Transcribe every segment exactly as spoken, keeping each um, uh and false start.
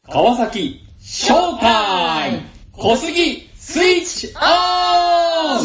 川崎ショータイム小杉スイッチオン。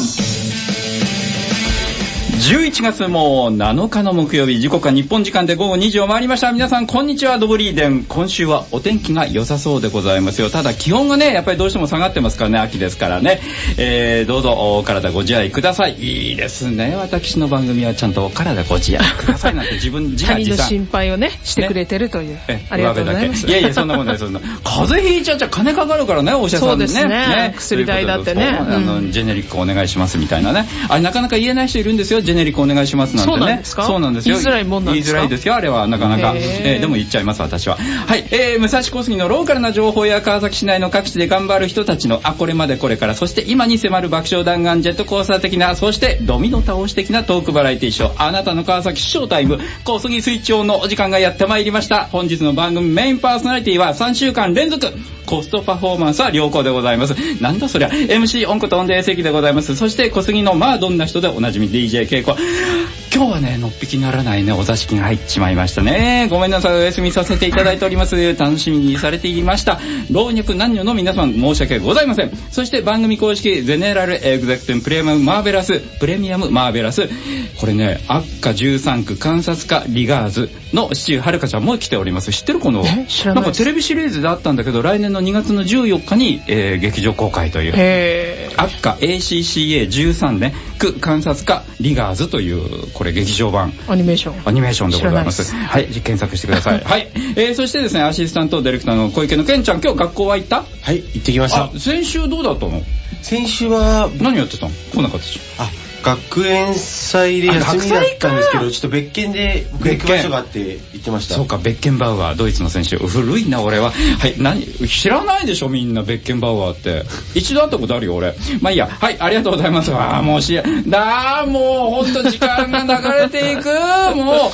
じゅういちがつもなのかの木曜日、時刻は日本時間でごごにじを回りました。皆さんこんにちは、ドブリーデン。今週はお天気が良さそうでございますよ。ただ気温がねやっぱりどうしても下がってますからね、秋ですからね、えー、どうぞお体ご自愛ください。いいですね、私の番組はちゃんとお体ご自愛くださいなんて自分自画自賛他人の心配をねしてくれてるという、ね、ありがとうございます。 いやいやそんなもんないそんな風邪ひいちゃっちゃ金かかるからね、お医者さんにね。 そうですね、ね薬代だってね、 あの、うん、ジェネリックお願いしますみたいなね、あれなかなか言えない人いるんですよ、ジェネリックお願いしますなんてね。 そうなんですか？ そうなんですよ。 言いづらいもんなんですか？ 言いづらいですよ、あれはなかなか。えー、でも言っちゃいます私は。はい、えー、武蔵小杉のローカルな情報や川崎市内の各地で頑張る人たちのあこれまでこれからそして今に迫る爆笑弾丸ジェットコースター的な、そしてドミノ倒し的なトークバラエティショー、あなたの川崎ショータイム小杉スイッチオンのお時間がやってまいりました。本日の番組メインパーソナリティはさんしゅうかん連続コストパフォーマンスは良好でございます。なんだそりゃ エムシー オンコとオンデー関でございます。そして小杉のまあどんな人でおなじみ ディージェー 稽古。今日はねのっぴきならないねお座敷が入っちまいましたね。ごめんなさい、お休みさせていただいております。楽しみにされていました老若男女の皆さん申し訳ございません。そして番組公式ゼネラルエグゼクティブプレミアムマーベラスプレミアムマーベラス、これねアッカじゅうさんく観察家リガーズのシチューはるかちゃんも来ております。知ってるこのなんかテレビシリーズであったんだけど来年のにがつのじゅうよっかに、えー、劇場公開というへアッカ エーシーシーエーじゅうさん ね区観察家リガーズというこれ劇場版アニメーションアニメーションでございます。はい、検索してください。はい、えー、そしてですねアシスタントディレクターの小池の健ちゃん、今日学校は行った？ はい、行ってきました。 先週どうだったの？ 先週は何やってたの？来なかったでしょ。 あ、学園祭で休みだったんですけど、ちょっと別件で僕行く場所があって行ってました。 そうか、ベッケンバウアー、ドイツの選手。古いな俺は。はい、何知らないでしょみんなベッケンバウアーって。一度会ったことあるよ俺。まあいいや。はい、ありがとうございます。ああもうしだーもうほんと時間が流れていく。もうはい、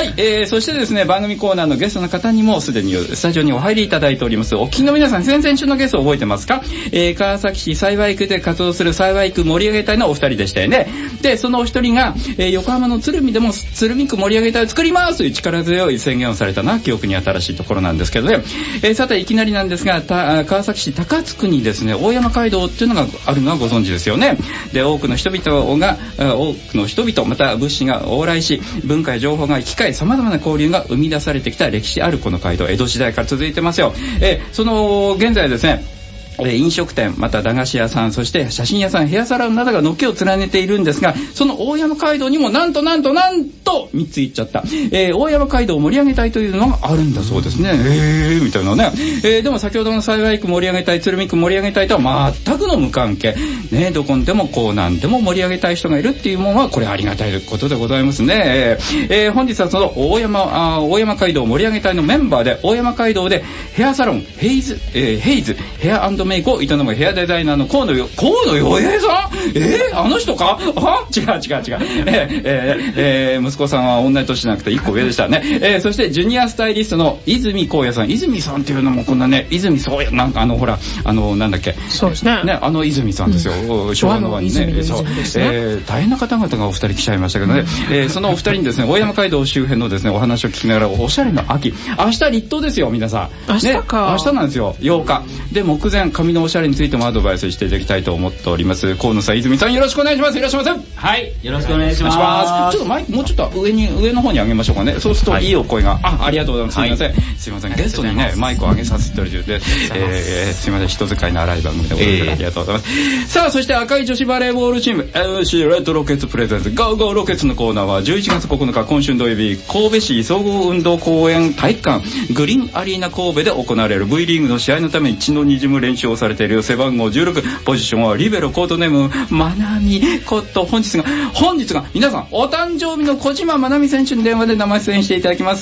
えー、そしてですね番組コーナーのゲストの方にもすでにスタジオにお入りいただいております。お聞きの皆さん、先々週のゲスト覚えてますか？えー、川崎市幸区で活動する幸区盛り上げ隊のお二人でしたよね。でそのお一人が、えー、横浜の鶴見でも鶴見区盛り上げ隊を作りますという力強い宣言をされたな記憶に新しいところなんですけどね、えー、さていきなりなんですが川崎市高津区にですね大山街道っていうのがあるのはご存知ですよね。で多くの人々が多くの人々また物資が往来し文化や情報が行き交い様々な交流が生み出されてきた歴史あるこの街道、江戸時代から続いてますよ。えー、その現在ですね飲食店また駄菓子屋さんそして写真屋さんヘアサロンなどが軒を連ねているんですが、その大山街道にもなんとなんとなんとみっつ言っちゃった、えー、大山街道を盛り上げたいというのがあるんだそうですね。へーみたいなね、えー、でも先ほどの幸区盛り上げたい鶴見区盛り上げたいとは全くの無関係ね。どこにでもこうなんでも盛り上げたい人がいるっていうものはこれありがたいことでございますね。えーえー、本日はその大山あ大山街道を盛り上げたいのメンバーで大山街道でヘアサロンヘイズ、えー、ヘイズヘア&メイクを営むヘアデザイナーの河野よ河野洋平さん、えー、あの人か？あ違う違う違う、えーえー、息子さんは同じ年じゃなくていっこ上でしたね。えー、そしてジュニアスタイリストの泉光也さん、泉さんっていうのもこんなね泉そうやなんかあのほらあのなんだっけそうですね、 ねあの泉さんですよ、うん、昭和の輪にね、そう、えー、大変な方々がお二人来ちゃいましたけどね、えー、そのお二人にですね大山街道周辺のですねお話を聞きながらおしゃれな秋、明日立冬ですよ皆さん。 明日か、 ね、明日なんですよようかで目前髪のおしゃれについてもアドバイスしていただきたいと思っております。河野さん泉さんよろしくお願いします。いらっしゃいませ。 はい、よろしくお願いします。 ちょっとマイクもうちょっと上に上の方に上げましょうかね。そうするといいお声が、はい、あありがとうございます。すみません、はい、すみませんゲストにねマイクを上げさせていただいて、えー、すみません人使いの荒い番組でございます、えー、ありがとうございます。さあそして赤い女子バレーボールチーム エルシー レッドロケッツプレゼンツゴーゴーロケッツのコーナーはじゅういちがつここのか今週土曜日神戸市総合運動公園体育館グリーンアリーナ神戸で行われる V リーグの試合のために血の滲む練習をされている背番号じゅうろくポジションはリベロコートネームまなみこと本日が本日が皆さんお誕生日の小島まなみ選手に電話で生出演していただきます。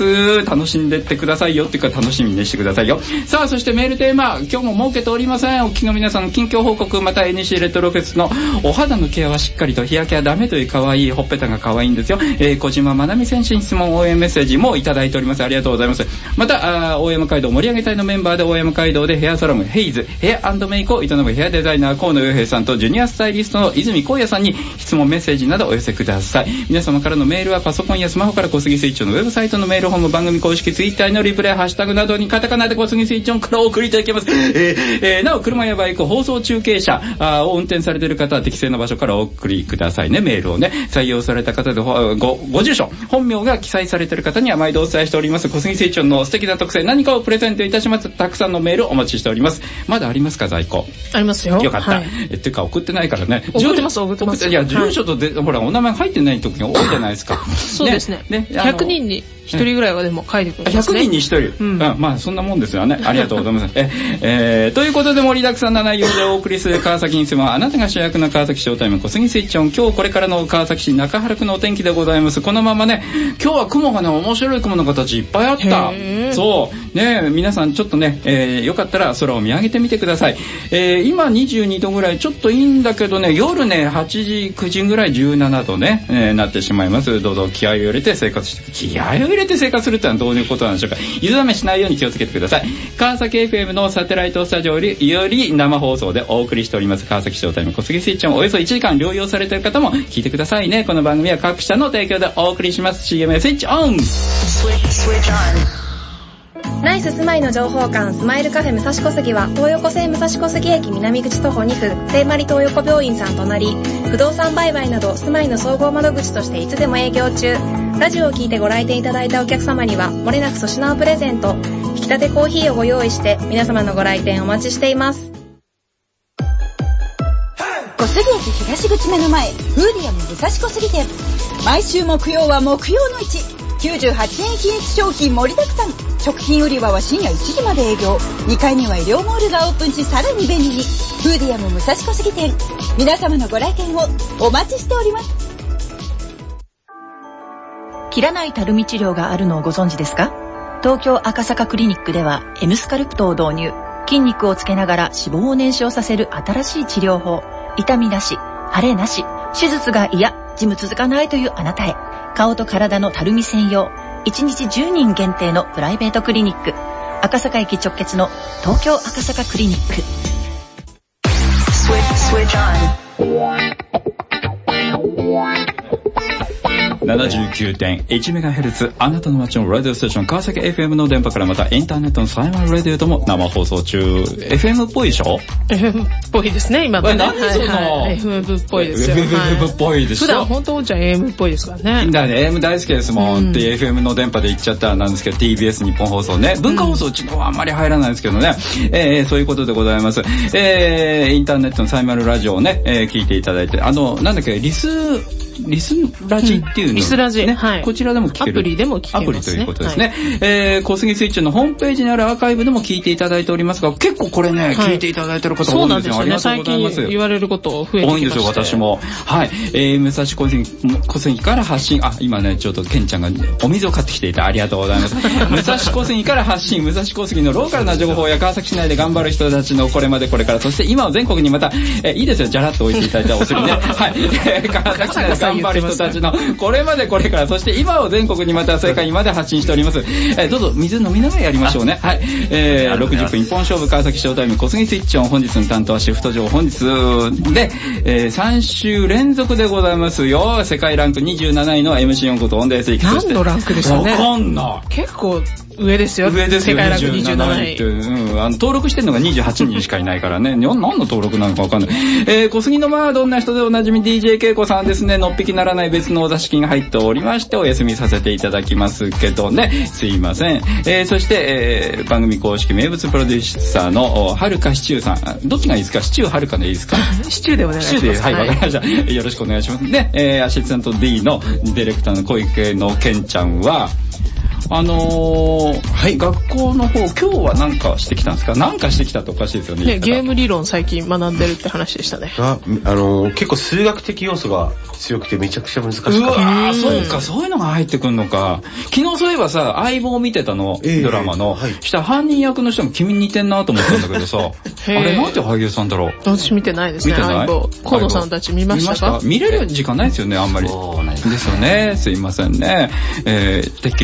楽しんでってくださいよっていうか楽しみにしてくださいよ。さあそしてメールテーマ今日も設けておりません。お聞きの皆さん近況報告また エヌシー レッドロケッツのお肌のケアはしっかりと日焼けはダメという可愛いほっぺたが可愛いんですよ、えー、小島まなみ選手に質問応援メッセージもいただいております。ありがとうございます。また大山街道盛り上げ隊のメンバーで大山街道でヘアサロンヘイズヘヘア&メイクを営むヘアデザイナー河野洋平さんとジュニアスタイリストの泉光也さんに質問メッセージなどお寄せください。皆様からのメールはパソコンやスマホから小杉スイッチョンのウェブサイトのメールホーム、番組公式ツイッターのリプライ、ハッシュタグなどにカタカナで小杉スイッチョンからお送りいただけます。えーえー、なお車やバイク、放送中継車を運転されている方は適正な場所からお送りくださいね。メールをね、採用された方で ご, ご住所本名が記載されている方には毎度お伝えしております小杉スイッチョンの素敵な特製何かをプレゼントいたします。たくさんのメールお待ちしております。まだありますか、在庫？ ありますよ。 よかった、 はい、 えっていうか送ってないからね。 送ってます送ってます。 いや住所とで、はい、ほらお名前入ってない時が多いじゃないですか。 そうですね。ね、ひゃくにんにひとりぐらいはでも書いてくるんですね。ひゃくにんにひとり、うんうん、まあそんなもんですよね。ありがとうございます。え、えー、ということで盛りだくさんな内容でお送りする川崎に住むあなたが主役の川崎ショータイム小杉スイッチョン。今日これからの川崎市中原区のお天気でございます。このままね、今日は雲がね、面白い雲の形いっぱいあった。そうね、皆さんちょっとね、えー、よかったら空を見上げてみてください。えー、今にじゅうにどぐらい、ちょっといいんだけどね、夜ねはちじくじぐらいじゅうななどね、えー、なってしまいます。どうぞ気合を入れて生活して、気合を入れて生活するってのはどういうことなんでしょうか。湯冷めしないように気をつけてください。川崎 エフエム のサテライトスタジオより、より生放送でお送りしております川崎ショータイム小杉スイッチョン。およそいちじかん療養されている方も聞いてくださいね。この番組は各社の提供でお送りします。 シーエム スイッチオン。 ナイス住まいの情報館スマイルカフェ武蔵小杉は東横線武蔵小杉駅南口徒歩にふん、聖マリ東横病院さん隣。不動産売買など住まいの総合窓口としていつでも営業中。ラジオを聞いてご来店いただいたお客様にはもれなく粗品をプレゼント。引き立てコーヒーをご用意して皆様のご来店お待ちしています。 小杉駅東口目の前、フーディアム武蔵小杉店。毎週木曜は木曜の市、きゅうじゅうはちえん均一商品盛りだくさん。食品売り場は深夜いちじまで営業。にかいには医療モールがオープンし、さらに便利に。フーディアム武蔵小杉店、皆様のご来店をお待ちしております。 切らないたるみ治療があるのをご存知ですか？東京赤坂クリニックでは M スカルプトを導入。筋肉をつけながら脂肪を燃焼させる新しい治療法。痛みなし、腫れなし、手術が嫌、ジム続かないというあなたへ。顔と体のたるみ専用、いちにちじゅうにん限定のプライベートクリニック。赤坂駅直結の東京赤坂クリニック。 ななじゅうきゅうてんいちメガヘルツ あなたの街のラジオステーション川崎 エフエム の電波から、またインターネットのサイマルラディオとも生放送中。 エフエム っぽいでしょ？ エフエム っぽいですね今のね。 何その、はいはい、 エフエム っぽいですよ。 エフエム っぽいでしょ。 普段本当じゃ エーエム っぽいですからね。 だね、エーエム 大好きですもん、うん、って エフエム の電波で言っちゃったらなんですけど、 ティービーエス 日本放送ね、文化放送うちのはあんまり入らないんですけどね、えー、そういうことでございます。えー、インターネットのサイマルラジオをね、えー、聞いていただいて、あのなんだっけ、リスリスラジっていうの、うん、 リスラジ、ね、はい、 こちらでも聞ける。 アプリでも聞けますね。 アプリということですね。はい、えー、小杉スイッチのホームページにあるアーカイブでも聞いていただいておりますが、結構これね、はい、聞いていただいてる方多いんですよ。 そうなんですよね。 ありがとうございます。 最近言われること増えてきまして。 多いんですよ、私も。はい。えー、武蔵小杉、小杉から発信、あ、今ね、ちょっとケンちゃんがお水を買ってきていた。ありがとうございます。武蔵小杉から発信、武蔵小杉のローカルな情報や川崎市内で頑張る人たちのこれまでこれから、そして今を全国にまた、えー、いいですよ、じゃらっと置いていただいたお釣りね。はい。えー、川崎市内で頑張る人たちのこれまでこれから、そして今を全国にまた世界にまで発信しております。えー、どうぞ水飲みながらやりましょうね。はい。えー、ろくじゅっぷん一本勝負川崎ショータイム小杉スイッチオン。本日の担当はシフト上、本日で、えー、さん週連続でございますよ。世界ランクにじゅうなないの エムシーよん ことオンデースイキ。 何のランクでしょうね。 わかんない。 結構上ですよ。 上ですよ。 世界ランクにじゅうなない。 うん、あの登録してるのがにじゅうはちにんしかいないからね。何の登録なのかわかんない。えー、小杉のまあどんな人でおなじみ ディージェー ケイコさんですね。のっぴきならない別のお座敷が入っておりまして、お休みさせていただきますけどね。すいません。えー、そして、えー、番組公式名物プロデューサーのはるかシチューさん。どっちがいいですか？シチューはるかでいいですか？ シチューでお願いします。 シチューで、はい、わ、はい、かりました。よろしくお願いします。で、えー、アシスタント D のディレクターの小池のケンちゃんは、あのー、はい、学校の方、今日は何かしてきたんですか？何かしてきたっておかしいですよね。 ね、ゲーム理論最近学んでるって話でしたね。 あ、あのー、結構数学的要素が強くてめちゃくちゃ難しかった。うわー、そうか、そういうのが入ってくるのか。昨日そういえばさ、相棒見てたの、えー、ドラマの、はい、した犯人役の人も君に似てんなと思ったんだけどさ、あれなんて俳優さんだろう。 私見てないですね。見てない？相棒。河野さんたち見ましたか？ 見れる時間ないですよね、あんまり。ですよね。すいませんね。えー、てっきりね、今日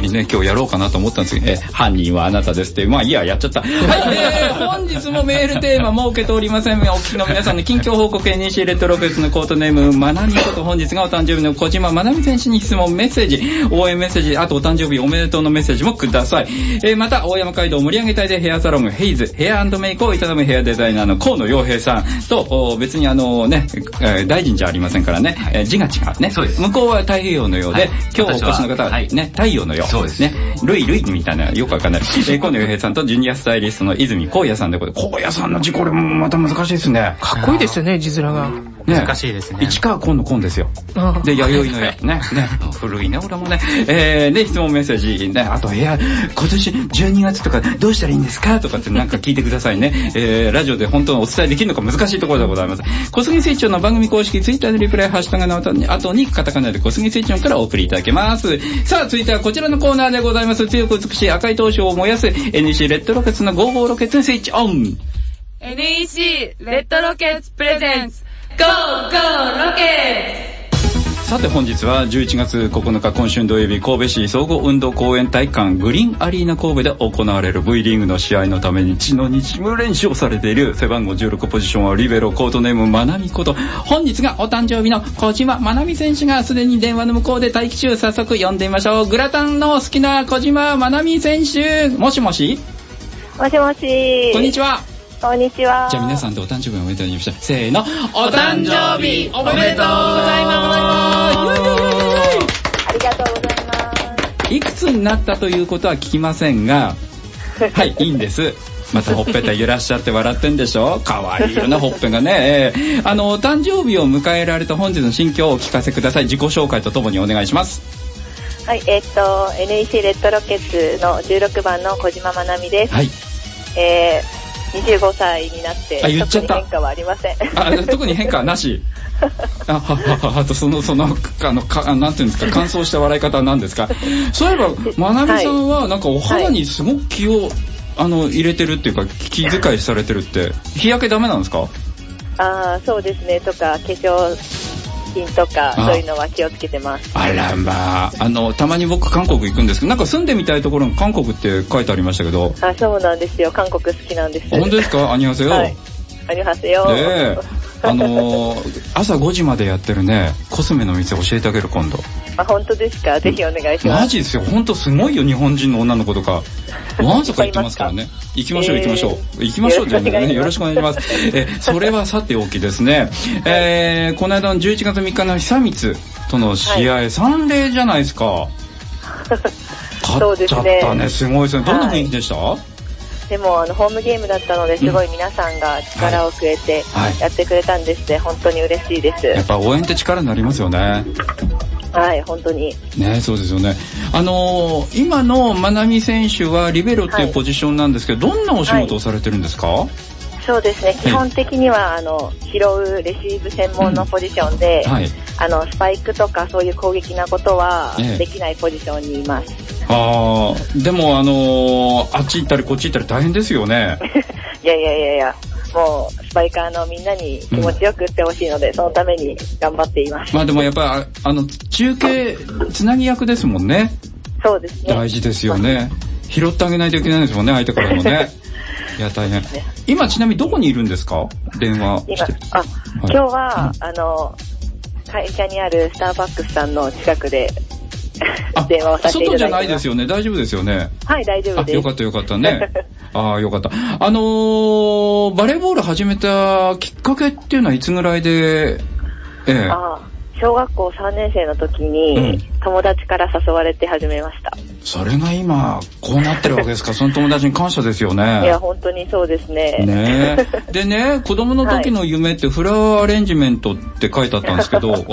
やろうかなと思ったんですけど、えー、犯人はあなたですって、まあいいや、やっちゃった。はい、えー、本日もメールテーマ設けておりません。お聞きの皆さんの近況報告、エヌイーシー レッドロケッツのコートネーム、まなみこと本日がお誕生日の小島まなみ選手に質問、メッセージ、応援メッセージ、あとお誕生日おめでとうのメッセージもください。えー、また、大山街道を盛り上げたいでヘアサロンヘイズ、ヘア&メイクを営むヘアデザイナーの河野洋平さんと、別にあのね、えー、大臣じゃありませんからね、えー、字が違うね。そうです。向こうは太平洋のようで、はい、今日お越しの方はね、太陽のよう。そうですね。ルイルイみたいな、よくわかんない。えー、河野洋平さんとジュニアスタイリストの泉光也さんで、これ、光也さんの字これもまた難しいですね。 かっこいいですよね、字面が。 ね、 難しいですね。 市川紺の紺ですよ。で、弥生のや。ね、ね、古いね、俺もね。えー、で、質問メッセージ、ね、あと、部屋、今年じゅうにがつとかどうしたらいいんですかとかってなんか聞いてくださいね。えー、ラジオで本当にお伝えできるのか難しいところでございます。小杉スイッチョンの番組公式ツイッターでリプライ、ハッシュタグの後にカタカナで小杉スイッチョンからお送りいただけます。さあ、続いてはこちらのコーナーでございます。強く美しい赤い闘志を燃やす エヌイーシー レッドロケッツのゴーゴーロケッツスイッチオン。 エヌイーシー レッドロケッツプレゼンツゴーゴーロケッツ。 さて本日はじゅういちがつここのか今週土曜日、神戸市総合運動公園体育館グリーンアリーナ神戸で行われる V リーグの試合のために血のにチーム練習をされている背番号じゅうろくポジションはリベロコートネームまなみこと本日がお誕生日の小島まなみ選手がすでに電話の向こうで待機中。早速呼んでみましょう。グラタンの好きな小島まなみ選手、もしもし。 もしもし。 こんにちは。 こんにちは。 じゃあ皆さんでお誕生日おめでとうございました。せーの、お誕生日おめでとうございます。 ありがとうございます。 いくつになったということは聞きませんが、はい、いいんです。またほっぺた揺らしちゃって笑ってんでしょ。かわいいよな、ほっぺがね。えー、あの、お誕生日を迎えられた本日の心境をお聞かせください。自己紹介とともにお願いします。 はい、えー、っと、エヌイーシー レッドロケッツのじゅうろくばんの小島まなみです。はい。えーにじゅうごさいになって特に変化はありません。 あ、特に変化はなし。あはははあとそのそのあのかなんていうんですか、乾燥した笑い方は何ですか。そういえばまなみさんはなんかお肌にすごく気を、はい、あの入れてるっていうか気遣いされてるって、日焼けダメなんですか。 ああ、そうですね。とか化粧品とかそういうのは気をつけてます。 あらまあ、あのたまに僕韓国行くんですけど、なんか住んでみたいところに韓国って書いてありましたけど。 あ、そうなんですよ。韓国好きなんです。 本当ですか。アニハセヨ。 はい、アニハセヨ。 で、あのー、朝ごじまでやってるねコスメの店教えてあげる今度。 あ、本当ですか。ぜひお願いします。 マジですよ。本当すごいよ、日本人の女の子とかわんさか言ってますからね。行きましょう行きましょう、えー、行きましょうってね、よろしくお願いします。えそれはさておきですね、えー、この間のじゅういちがつみっかの久光との試合、はい、さんたいゼロじゃないですか。勝っちゃったね。すごいですね。どんな雰囲気でした？はい、 でもあのホームゲームだったのですごい皆さんが力をくれてやってくれたんですね、はいはい、本当に嬉しいです。 やっぱ応援って力になりますよね。 はい、本当にね。そうですよね。あのー、今のまなみ選手はリベロっていうポジションなんですけど、はい、どんなお仕事をされてるんですか？はい、 そうですね、基本的にはあの拾うレシーブ専門のポジションで、うんはい、あのスパイクとかそういう攻撃なことはできないポジションにいます。 あー、でもあのー、あっち行ったりこっち行ったり大変ですよね。 いやいやいやいや、もうスパイカーのみんなに気持ちよく打ってほしいので、うん、そのために頑張っています。 まあでもやっぱりあの中継つなぎ役ですもんね。 そうですね。 大事ですよね。拾ってあげないといけないですもんね、相手からもね。いや大変。今ちなみにどこにいるんですか？電話して。 今、あ、はい、今日は、うん、あの会社にあるスターバックスさんの近くで電話をさせていただいてます。外じゃないですよね。大丈夫ですよね。はい、大丈夫です。よかったよかったね。ああ、よかった。あのー、バレーボール始めたきっかけっていうのはいつぐらいで、ええ。ああ、小学校さんねん生の時に、うん、友達から誘われて始めました。それが今こうなってるわけですか。その友達に感謝ですよね。いや本当にそうですね。ねでね、子供の時の夢ってフラワーアレンジメントって書いてあったんですけど、はい、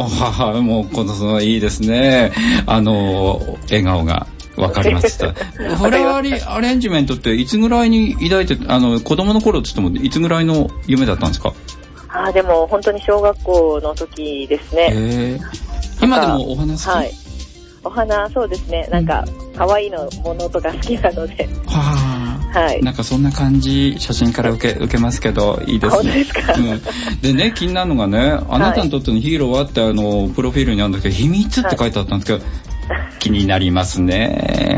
もうこのいいですね。あの笑顔がわかりました。フラワーアレンジメントっていつぐらいに抱いて、あの子供の頃って言ってもいつぐらいの夢だったんですか？あ、でも本当に小学校の時ですね。へ今でもお花好き？はい。お花、そうですね。なんか可愛いのものとか好きなので。はあ。はい。なんかそんな感じ、写真から受け受けますけどいいですね。本当ですか？うん。でね、気になるのがね、あなたにとってのヒーローはってあのプロフィールにあるんだけど秘密って書いてあったんですけど、はい、気になりますね。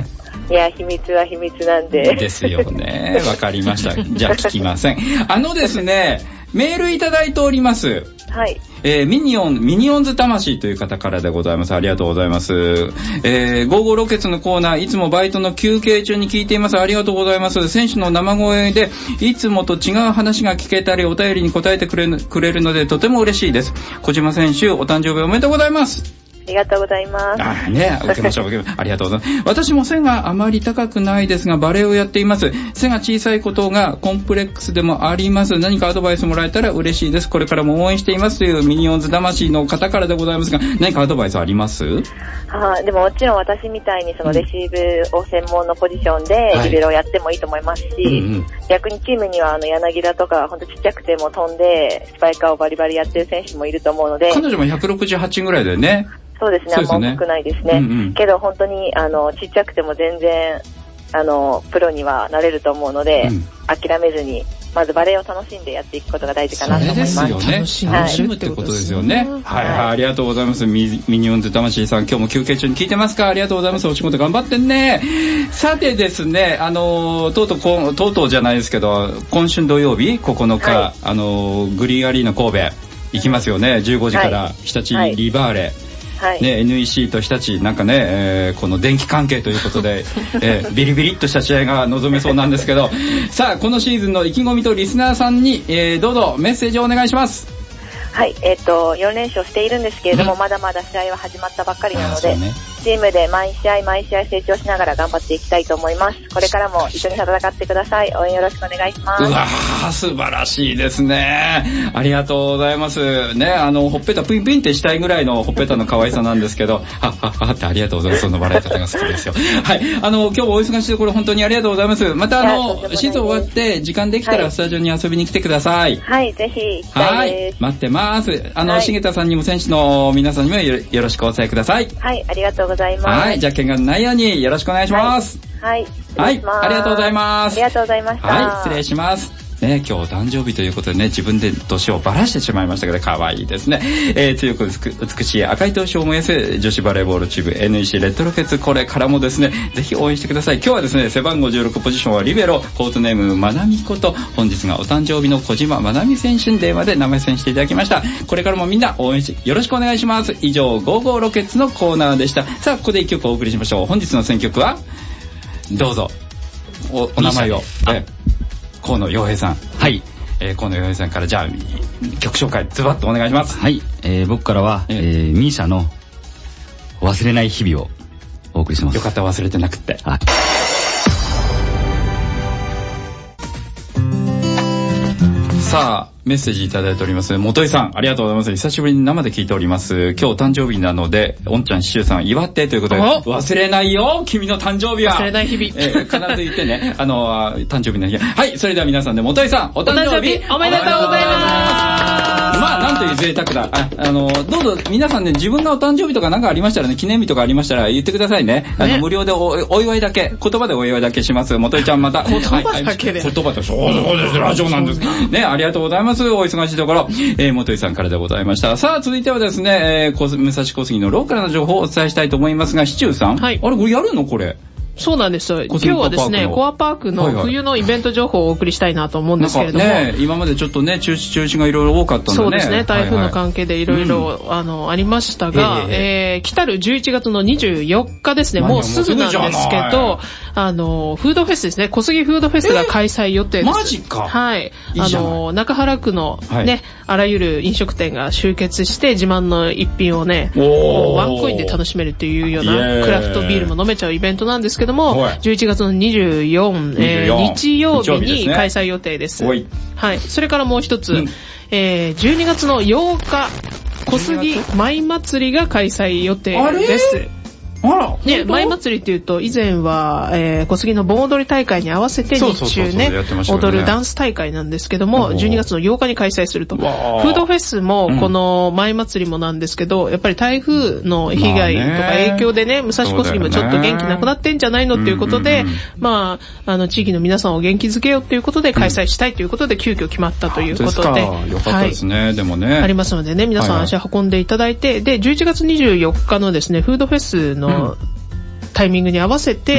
いや、秘密は秘密なんで。 ですよね。わかりました。じゃあ聞きません。あのですね、メールいただいております。 はい。 えー、ミニオン、ミニオンズ魂という方からでございます。ありがとうございます。えー、ゴーゴーロケツのコーナー、いつもバイトの休憩中に聞いています。ありがとうございます。選手の生声で、いつもと違う話が聞けたり、お便りに答えてくれる、くれるので、とても嬉しいです。小島選手、お誕生日おめでとうございます。 ありがとうございます。 あね、受けましょう、受けましょう。ありがとうございます。私も背があまり高くないですが、バレエをやっています。背が小さいことがコンプレックスでもあります。何かアドバイスもらえたら嬉しいです。これからも応援していますというミニオンズ魂の方からでございますが、何かアドバイスあります？ はあ、でももちろん私みたいにそのレシーブを専門のポジションでリベロをやってもいいと思いますし、はい、うんうん、逆にチームにはあの柳田とか本当ちっちゃくても飛んでスパイカーをバリバリやってる選手もいると思うので。 彼女もひゃくろくじゅうはちぐらいだよね。 そうですね、あんま大きくないですね。うんうん、けど本当にあのちっちゃくても全然あのプロにはなれると思うので、うん、諦めずにまずバレエを楽しんでやっていくことが大事かなと思います。 それですよね。楽しむってことですよね。はい、はいはい、ありがとうございます。ミ, ミニオンズ魂さん、今日も休憩中に聞いてますか？ありがとうございます。お仕事頑張ってんね。さてですね、あのとうとうとうとうじゃないですけど、今週土曜日ここのか、はい、あのグリーンアリーナ神戸行きますよね。じゅうごじから日立リバーレ。はいはいね、エヌイーシー と日立なんかね、えー、この電気関係ということで、えー、ビリビリっとした試合が望めそうなんですけどさあこのシーズンの意気込みとリスナーさんに、えー、どうぞメッセージをお願いします。 はい、えっとよん連勝しているんですけれども、うん、まだまだ試合は始まったばっかりなので、ね、チームで毎試合毎試合成長しながら頑張っていきたいと思います。これからも一緒に戦ってください。応援よろしくお願いします。 うわー、素晴らしいですね。ありがとうございますね。あのほっぺたプインプインってしたいぐらいのほっぺたの可愛さなんですけど、はっはっはってありがとうございます。その笑い方が好きですよ。はい、あの今日もお忙しいところ本当にありがとうございます。またあのシーズン終わって時間できたらスタジオに遊びに来てください。 はい、はい、ぜひ行きたいです。 はい、待ってます。あの、はい、重田さんにも選手の皆さんにもよろしくお伝えください。 はい、ありがとうございます。 はい、じゃあ怪我のないようによろしくお願いします。 はい、 はい、はい、ありがとうございます。 ありがとうございました。 はい、失礼します。ね、今日お誕生日ということでね、自分で年をばらしてしまいましたけど、可愛いですね。えー、強く美しい赤い闘志を燃やす女子バレーボールチーム エヌイーシー レッドロケッツ、これからもですね、ぜひ応援してください。今日はですね、背番号じゅうろくポジションはリベロ、コートネームまなみこと、本日がお誕生日の小島まなみ選手に電話で生出演していただきました。これからもみんな応援し、よろしくお願いします。以上、ゴーゴーロケッツのコーナーでした。さあ、ここで一曲お送りしましょう。本日の選曲は、どうぞ、お、お名前を。え河野洋平さん。 はい。 えー、河野洋平さんからじゃあ曲紹介ズバッとお願いします。 はい、えー、僕からは、えー、ミーシャの忘れない日々をお送りします。 よかった、忘れてなくって。はい。さあメッセージいただいております。元井さん、ありがとうございます。久しぶりに生で聞いております。今日誕生日なので、おんちゃんしゅうさん祝ってということで、忘れないよ君の誕生日は。 忘れない日々。 えー、必ず言ってね、あの誕生日の日。はい、それでは皆さんで元井さん、お誕生日おめでとうございます。 まあなんという贅沢だ。あ、あのどうぞ皆さんね、自分がお誕生日とかなんかありましたらね、記念日とかありましたら言ってくださいね。あの、ね、無料で お, お祝いだけ、言葉でお祝いだけします。元井ちゃんまた。 言葉だけで。 はい、言葉で、そうです、ラジオなんです。ね、ありがとうございます。お忙しいところ、えー、元井さんからでございました。さあ続いてはですね、えー、武蔵小杉のローカルな情報をお伝えしたいと思いますが、シチューさん、はい、あれこれやるのこれ。 そうなんですよ。今日はですね、コアパークの冬のイベント情報をお送りしたいなと思うんですけれども、 なんかね、今までちょっとね、中止中止がいろいろ多かったんでね。 そうですね、台風の関係でいろいろあのありましたが、えー、来たるじゅういちがつのにじゅうよっかですね、もうすぐなんですけど、あのフードフェスですね、小杉フードフェスが開催予定です。 マジか。 はい。あの中原区のね、はい、あらゆる飲食店が集結して自慢の一品をね、ワンコインで楽しめるというようなクラフトビールも飲めちゃうイベントなんですけども、じゅういちがつのにじゅうよっか、えー、日曜日に開催予定です。はい。それからもう一つ、うん、えー、じゅうにがつのようか、小杉舞祭りが開催予定です。 あら、 ね、舞祭りっていうと以前は、えー、小杉の盆踊り大会に合わせて日中ね踊るダンス大会なんですけども、じゅうにがつのようかに開催すると。フードフェスもこの舞祭りもなんですけど、やっぱり台風の被害とか影響でね、武蔵小杉もちょっと元気なくなってんじゃないのっていうことで、まああの地域の皆さんを元気づけようということで開催したいということで急遽決まったということで、 よかったですね。でもねありますのでね、皆さん足運んでいただいて、でじゅういちがつにじゅうよっかのですねフードフェスのタイミングに合わせて、うん、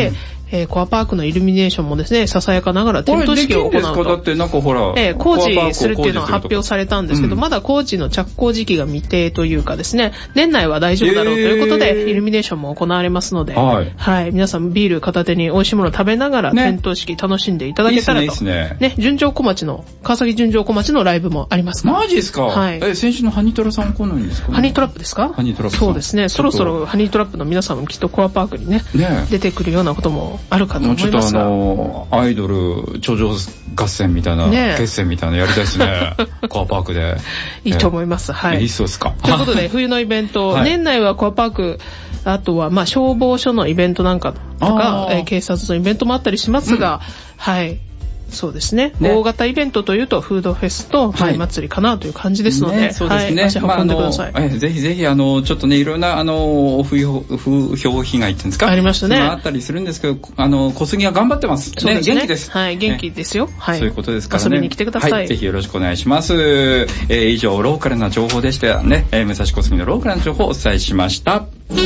えー、コアパークのイルミネーションもですね、ささやかながら点灯式を行うと。 これできるんですか？だってなんかほら、 えー、工事するっていうのが発表されたんですけど、うん、まだ工事の着工時期が未定というかですね、年内は大丈夫だろうということで、イルミネーションも行われますので、はい、はい、皆さんビール片手に美味しいものを食べながら、点灯式楽しんでいただけたらと。いいですね、いいですね。ね、純情小町の、川崎純情小町のライブもありますから。 マジですか？はい。え、先週のハニトラさん来ないんですか？ ハニトラップですか？ ハニトラップ。 そうですね。そろそろハニトラップの皆さんもきっとコアパークにね、ね出てくるようなこともあるかと思いますが。もうちょっとあの、 アイドル頂上合戦みたいな、ね、決戦みたいなのやりたいですね。コアパークで。 いいと思います。はい。 いいそうですか。 ということで、冬のイベント、はい、年内はコアパーク、あとは、まあ、消防署のイベントなんかとか、えー、警察のイベントもあったりしますが、うん、はい。そうですね。ね、大型イベントというとフードフェスと舞祭りかなという感じですので、ね、 そうですね。 はい、足運んでください。 まあ、ぜひぜひあのちょっとねいろんなあの風評被害っていうんですか、 ありましたね。 あったりするんですけど、あの小杉は頑張ってます。 そうですね。 元気です。 はい、元気ですよ。はい。 そういうことですからね。 遊びに来てください。 はい、ぜひよろしくお願いします。えー、以上ローカルな情報でしたね。えー、武蔵小杉のローカルな情報をお伝えしました。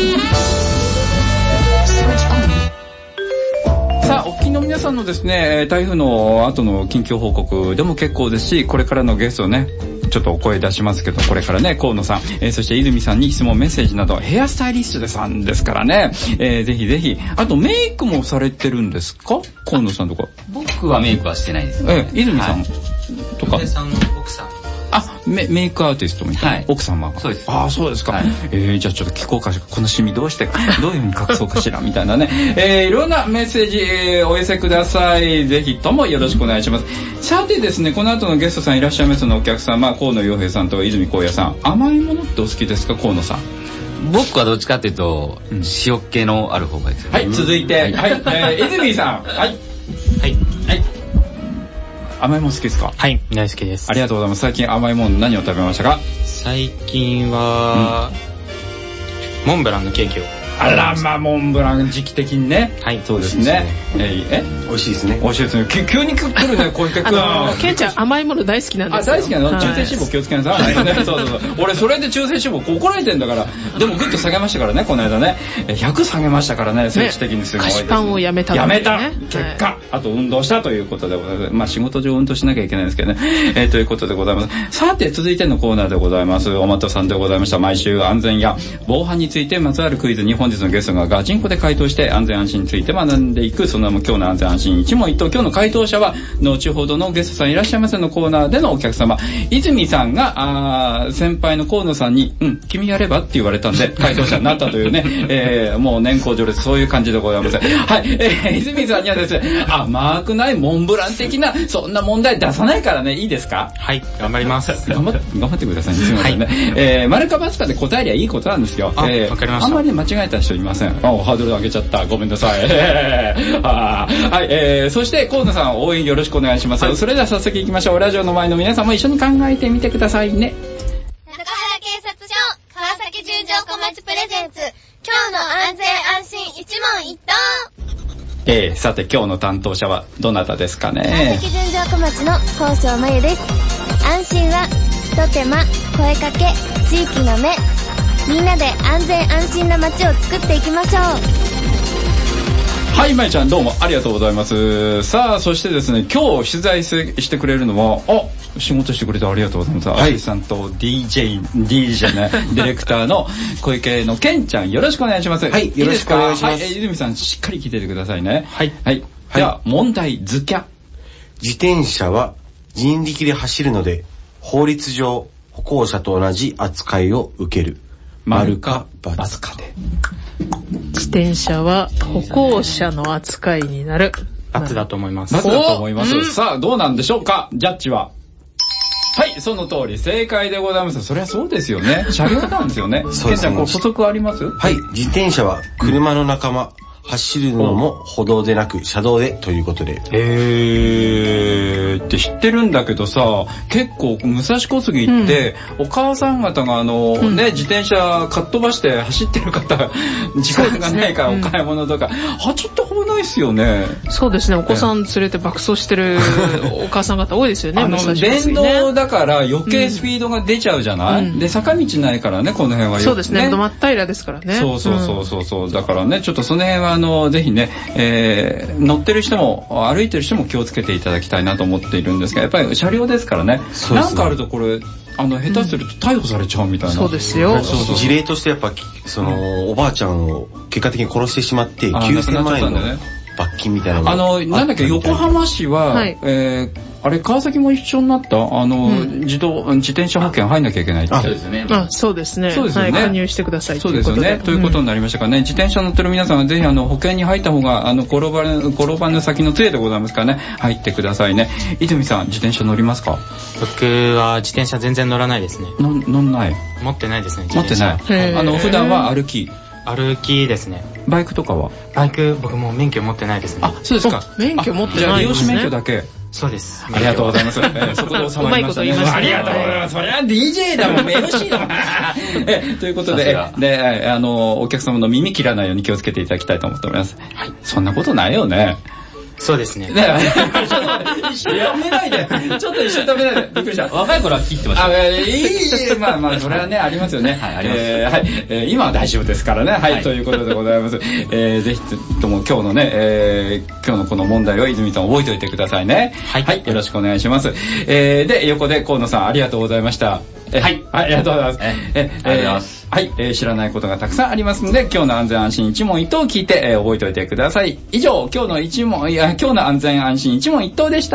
さあ、お聞きの皆さんのですね、台風の後の近況報告でも結構ですし、これからのゲストね、ちょっとお声出しますけど、これからね、河野さん、えー、そして泉さんに質問メッセージなど、ヘアスタイリストさんですからね、えー、ぜひぜひ、あとメイクもされてるんですか？河野さんとか。 僕はメイクはしてないですね。 えー、泉さんとか。 泉さんの奥さん。 あ、メ, メイクアーティストみたいな、はい、奥様が。 そうです。 ああ、そうですか。はい、えー、じゃあちょっと聞こうかしら。このシミどうして、どういうふうに隠そうかしら、みたいなね。えー、いろんなメッセージ、えー、お寄せください。ぜひともよろしくお願いします。さてですね、この後のゲストさんいらっしゃいますのお客様、河野洋平さんと泉光也さん。甘いものってお好きですか、河野さん？ 僕はどっちかっていうと、うん、塩気のある方がいいですね。 はい、続いて、はい、はい、えー、泉さん。はい。はい。はい。甘いもの好きですか？ はい、大好きです。 ありがとうございます。最近甘いもの何を食べましたか？ 最近は、うん、モンブランのケーキを。 あらまあ、モンブラン時期的にね。 はい、 そうですね。ええ、 美味しいですね。 美味しいですね。急に来るね、小池くん。 あの、ケンちゃん甘いもの大好きなんですよ。 あ、大好きなの？中性脂肪気をつけなさい。そうそうそう。俺それで中性脂肪怒られてんだから。でもグッと下げましたからね、この間ね。ひゃく下げましたからね、数値的にすごいです。 菓子パンをやめた。 やめた。結果、あと運動したということでございます。まあ仕事上運動しなきゃいけないんですけどね。えー、ということでございます。さて、続いてのコーナーでございます。おまたさんでございました。毎週安全や防犯についてまつわるクイズに本日のゲストがガチンコで回答して安全安心について学んでいく、その名も今日の安全安心一問一答。今日の回答者は後ほどのゲストさんいらっしゃいませのコーナーでのお客様、泉さんがあ先輩の河野さんにうん君やればって言われたんで回答者になったというね、えー、もう年功序列、そういう感じでございます。はい、えー、泉さんにはですね、甘くないモンブラン的なそんな問題出さないからね、いいですか？ はい、頑張ります。 頑張って頑張ってくださいね。すみませんね。はい、えー、丸か×かで答えりゃいいことなんですよ。 あ、えー、わかりました。 あんまり間違えた人いません。あ、ハードル上げちゃった。ごめんなさい。あはい、えー、そして河野さん応援よろしくお願いします。はい、それでは早速行きましょう。ラジオの前の皆さんも一緒に考えてみてくださいね。 中原警察署川崎純情小町プレゼンツ、今日の安全安心一問一答。 えー、さて今日の担当者はどなたですかね。 川崎純情小町の高尚真由です。安心は一手間、声かけ、地域の目、みんなで安全安心な街を作っていきましょう。 はい、まゆちゃんどうもありがとうございます。さあ、そしてですね、今日取材してくれるのは、あ、仕事してくれてありがとうございます。はい、さんと ディージェー、ディージェーね、ディレクターの小池のケンちゃん、よろしくお願いします。 はい、よろしくお願いします。 はい、泉さんしっかり聞いててくださいね。 はい。 はい。では、問題ズキャ。 自転車は人力で走るので、法律上歩行者と同じ扱いを受ける。丸か×かで。 自転車は歩行者の扱いになる。 ×だと思います。 ×だと思います。うん、さあ、どうなんでしょうか、ジャッジは。はい、その通り正解でございます。そりゃそうですよね。車両なんですよね。 そうですね。 こう補足あります？ はい、自転車は車の仲間。走るのも歩道でなく車道でということで。 へーって知ってるんだけどさ、結構武蔵小杉って、うん、お母さん方があの、うん、ね、自転車かっ飛ばして走ってる方、時間がないからお買い物とか、うん、あ、ちょっとほぼないっすよね。 そうですね、お子さん連れて爆走してるお母さん方多いですよね。 あの、電動だから余計スピードが出ちゃうじゃない、うん、で、坂道ないからね、この辺はよくね。 そうですね、ど真っ平らですからね。 そうそうそうそうそう、だからね、ちょっとその辺はあのぜひね、えー、乗ってる人も歩いてる人も気をつけていただきたいなと思っているんですが、やっぱり車両ですからね、なんかあるとこれあの下手すると逮捕されちゃうみたいな、 うん、そうですよ。 事例としてやっぱそのおばあちゃんを結果的に殺してしまってきゅうせんまんえんの罰金みたいなのがあのなんだっけ、横浜市は、はい、えー、あれ川崎も一緒になったあの、うん、自動自転車保険入んなきゃいけないって。 そうですね。あ、そうですね。そうですよね。はい、加入してくださいということで。そうですよね。 ということになりましたからね。うん、自転車乗ってる皆さんはぜひあの保険に入った方があの転ばぬ転ばぬ先の杖でございますからね。入ってくださいね。泉さん自転車乗りますか？ 僕は自転車全然乗らないですね。 の乗んない。 持ってないですね。 持ってない。あの普段は歩き。 歩きですね。 バイクとかは？ バイク僕もう免許持ってないですね。 あ、そうですか。 免許持ってないですね。 じゃあ利用し免許だけ。 そうです。 ありがとうございます。えー、そこで収まりましたね。ありがとうございます。それは ディージェー だもん、エムシー だもん。えということで、で、あのお客様の耳切らないように気をつけていただきたいと思っております。はい。そんなことないよね。 そうですね。 ねえ、ちょっと待って、一緒やめないで。ちょっと一緒に食べないで。びっくりした。 若い頃は切ってました。 あ、いい、いい、まあまあ、それはね、ありますよね。はい、あります。えー、はい、えー。今は大丈夫ですからね。はい、はい、ということでございます。えー、ぜひとも今日のね、えー、今日のこの問題を泉さん覚えておいてくださいね。はい。はい、よろしくお願いします。えー、で、横で河野さん、ありがとうございました。はい、はい、ありがとうございます。え、え、ありがとうございます。はい、えー、知らないことがたくさんありますので、今日の安全安心一問一答を聞いて、えー、覚えておいてください。以上、今日の一問、いや、今日の安全安心一問一答でした。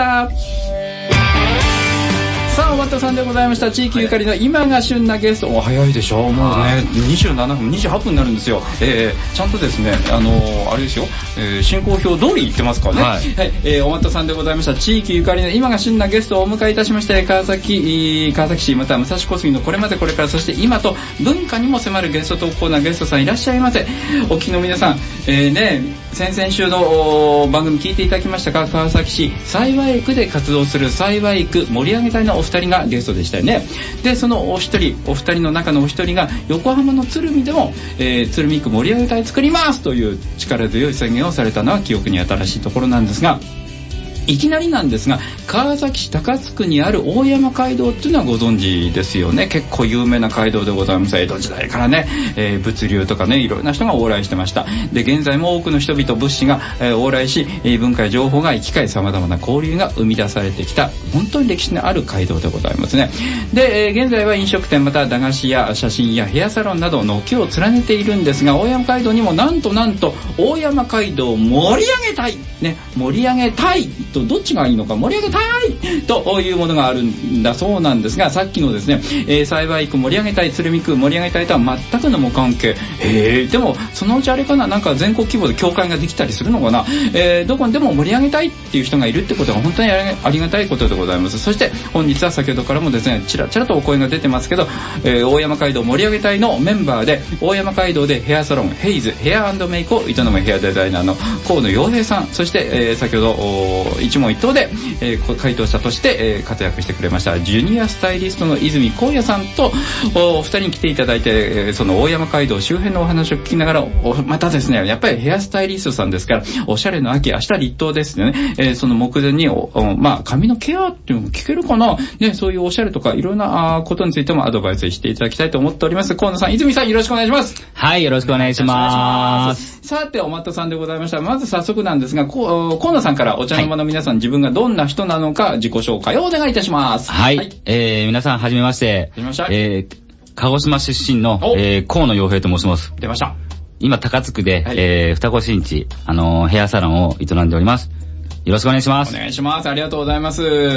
さあ、おばたさんでございました。地域ゆかりの今が旬なゲスト。お、早いでしょ。もうね、にじゅうななふん、にじゅうはっぷんになるんですよ。えー、ちゃんとですね、あのー、あれですよ、えー、進行表通り言ってますからね。はい。はい、えー、おばたさんでございました。地域ゆかりの今が旬なゲストをお迎えいたしまして、川崎、川崎市、また武蔵小杉のこれまでこれから、そして今と文化にも迫るゲストトークコーナー、ゲストさんいらっしゃいませ。お聞きの皆さん、えー、ね、先々週の番組聞いていただきましたか？川崎市幸区で活動する幸区盛り上げ隊のお二人がゲストでしたよね。で、そのお一人、お二人の中のお一人が横浜の鶴見でも、えー、鶴見区盛り上げ隊作りますという力強い宣言をされたのは記憶に新しいところなんですが、いきなりなんですが、川崎市高津区にある大山街道っていうのはご存知ですよね。結構有名な街道でございます。江戸時代からね、えー、物流とかね、いろんな人が往来してました。で、現在も多くの人々、物資が、えー、往来し、えー、文化や情報が行き交い、様々な交流が生み出されてきた、本当に歴史のある街道でございますね。で、えー、現在は飲食店、また駄菓子や写真やヘアサロンなど軒を連ねているんですが、大山街道にもなんとなんと大山街道を盛り上げたい、ね、盛り上げたいと、どっちがいいのか、盛り上げたいというものがあるんだそうなんですが、さっきのですね、えー、幸区盛り上げたい、鶴見区盛り上げたいとは全くの無関係。へー、でもそのうちあれかな、なんか全国規模で協会ができたりするのかな、えー、どこにでも盛り上げたいっていう人がいるってことが本当にありがたいことでございます。そして本日は先ほどからもですね、ちらちらとお声が出てますけど、えー、大山街道盛り上げ隊のメンバーで、大山街道でヘアサロンヘイズヘア&メイクを営むヘアデザイナーの河野洋平さん、そして、えー、先ほど一問一答で、えー、回答者として、えー、活躍してくれましたジュニアスタイリストの泉光也さんとお二人に来ていただいて、えー、その大山街道周辺のお話を聞きながら、またですね、やっぱりヘアスタイリストさんですから、おしゃれの秋、明日立冬ですね、えー、その目前におお、まあ、髪のケアっていうのも聞けるかな、ね、そういうおしゃれとかいろんなことについてもアドバイスしていただきたいと思っております。河野さん、泉さん、よろしくお願いします。 はい、よろしくお願いします。 さて、おまたさんでございました。まず早速なんですが、河野さんからお茶の間の皆さん、はい、自分がどんな人なのか自己紹介をお願いいたします。 はい、はい、えー、皆さんはじめまして。 出ました。 えー、鹿児島出身の、えー、河野洋平と申します。 出ました。 今高津区で、はい、えー、双子新地、あのー、ヘアサロンを営んでおります。よろしくお願いします。 お願いします。ありがとうございます。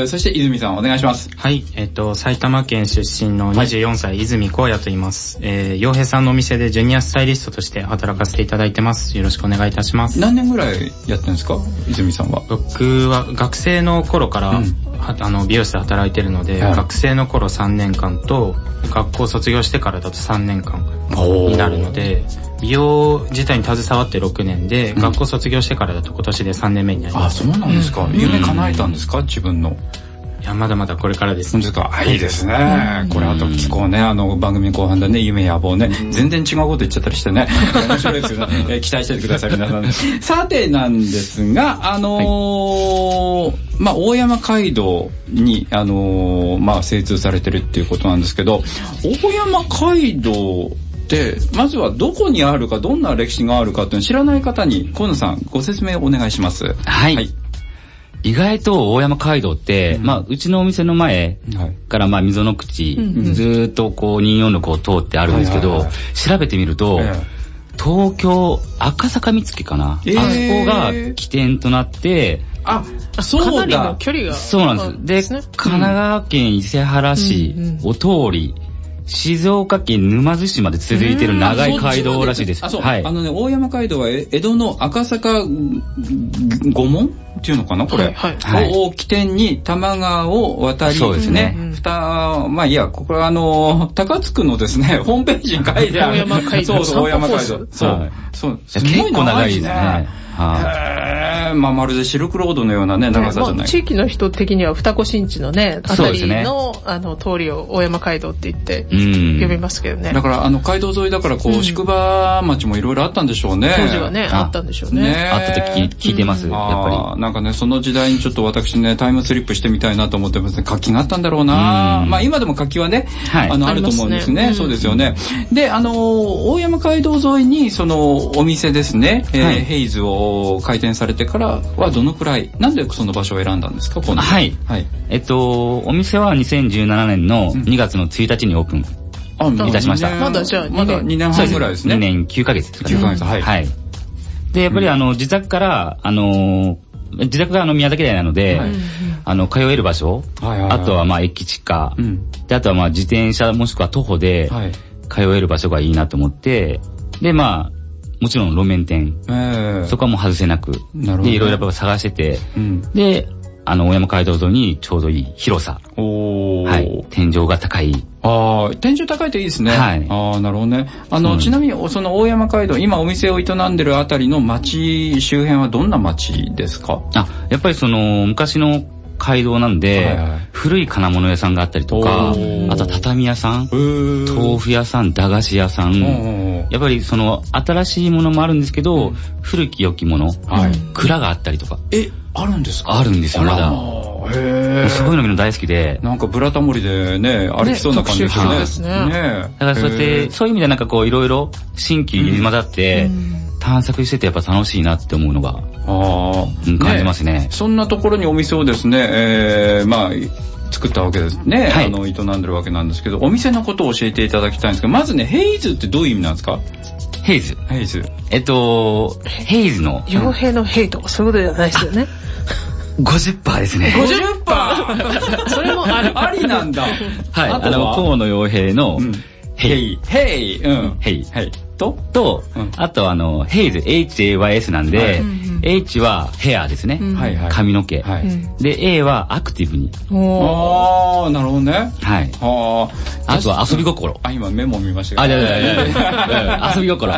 そして泉さんお願いします。 はい、えっと埼玉県出身のにじゅうよんさい、はい、泉光也と言います。えー、洋平さんのお店でジュニアスタイリストとして働かせていただいてます。よろしくお願いいたします。 何年ぐらいやってるんですか、泉さんは？ 僕は学生の頃から、うん、あの美容室で働いてるので、はい、学生の頃さんねんかんと学校卒業してからだとさんねんかんになるので、美容自体に携わってろくねんで、うん、学校卒業してからだと今年でさんねんめになります。 あ、そうなんですか。うん、夢叶えたんですか、自分の？ いや、まだまだこれからです。 本当ですか。あ、いいですね。これあと聞こうね、あの番組後半でね、夢野望ね、全然違うこと言っちゃったりしてね、面白いですよね。えー、期待しててください皆さん。さてなんですが、あのーはい、まあ大山街道にあのー、まあ精通されてるっていうことなんですけど、大山街道で、まずはどこにあるか、どんな歴史があるかっていうのを知らない方に、河野さん、ご説明お願いします。 はい。はい、意外と大山街道って、うん、まあ、うちのお店の前から、まあ、溝の口、うん、ずーっとこう、にーよんろくを通ってあるんですけど、はいはいはい、調べてみると、えー、東京、赤坂見附かな、えー、あそこが起点となって、 あ、そうだ。かなりの距離が。 そうなんです。で、神奈川県伊勢原市を通り、静岡県沼津市まで続いてる長い街道らしいです。 あ、そう。はい。あのね、大山街道は江戸の赤坂御門っていうのかなこれ。はいはい。を起点に多摩川を渡り、そうですね。ふた、まあいや、これはあの、高津区のですね、ホームページに書いてある。 大山街道。 そうそう、大山街道。そう。そう。 結構長いですね。 へー、まあまるでシルクロードのようなね、長さじゃない。 地域の人的には二子新地のね、あたりの、あの、通りを大山街道って言って呼びますけどね。 だから、あの、街道沿いだからこう、宿場町もいろいろあったんでしょうね。 当時はね、あったんでしょうね。 あったって聞いてます、やっぱり。 なんかね、その時代にちょっと私ね、タイムスリップしてみたいなと思ってますね。活気があったんだろうな。まあ今でも活気はね、あの、あると思うんですね。そうですよね。で、あの、大山街道沿いに、その、お店ですね、ヘイズを開店されてからはどのくらい、なんでその場所を選んだんですか、今度。 はい。はい。えっと、お店はにせんじゅうななねんのにがつのついたちにオープンいたしました。 まだじゃあまだにねんはんぐらいですね。 にねんきゅうかげつですかね。 きゅうかげつ、はい。 はい。で、やっぱりあの、自宅から、あの、自宅があの宮崎台なので、はい、あの、通える場所、はいはいはい、あとはまあ駅地下、うん、で、あとはまあ自転車もしくは徒歩で、通える場所がいいなと思って、で、まあ、もちろん路面店、えー、そこはもう外せなく、なるほどね、で、いろいろやっぱ探してて、うん、で、あの、大山街道沿いにちょうどいい広さ。おー。はい。天井が高い。 ああ、天井高いといいですね。はい。ああ、なるほどね。あの、ちなみに、その大山街道、今お店を営んでるあたりの町周辺はどんな町ですか？ あ、やっぱりその、昔の街道なんで、はいはい、古い金物屋さんがあったりとか、あと畳屋さん、豆腐屋さん、駄菓子屋さん、やっぱりその、新しいものもあるんですけど、うん、古き良きもの、はい、蔵があったりとか。 え、あるんですか？ あるんですよ、まだ。へー。すごいの見るの大好きで。 なんかブラタモリでね、歩きそうな感じですね。ですね。 ね。だからそうやって、そういう意味でなんかこういろいろ新規に混ざって、探索しててやっぱ楽しいなって思うのが、あー、感じますね。ね、 そんなところにお店をですね、えー、まあ、作ったわけですね。はい、あの、営んでるわけなんですけど、お店のことを教えていただきたいんですけど、まずね、ヘイズってどういう意味なんですか？ ヘイズ。 ヘイズ。 えっと、ヘイズの。 傭兵のヘイとかそういうことじゃないですよね。 ごじゅっパーセント ですね。 ごじゅっパーセント それもあり。ありなんだ。 はい。あの、河野洋平の、 ヘイ。ヘイ。うん。 ヘイ。ヘイ。と、と、あとあの、ヘイズ、エイチエーワイエス なんで、H はヘアですね。髪の毛。で、A はアクティブに。 ああ、なるほどね。 はい。あとは遊び心。 あ、今メモ見ましたけど。 あ、いやいやいや遊び心。はい。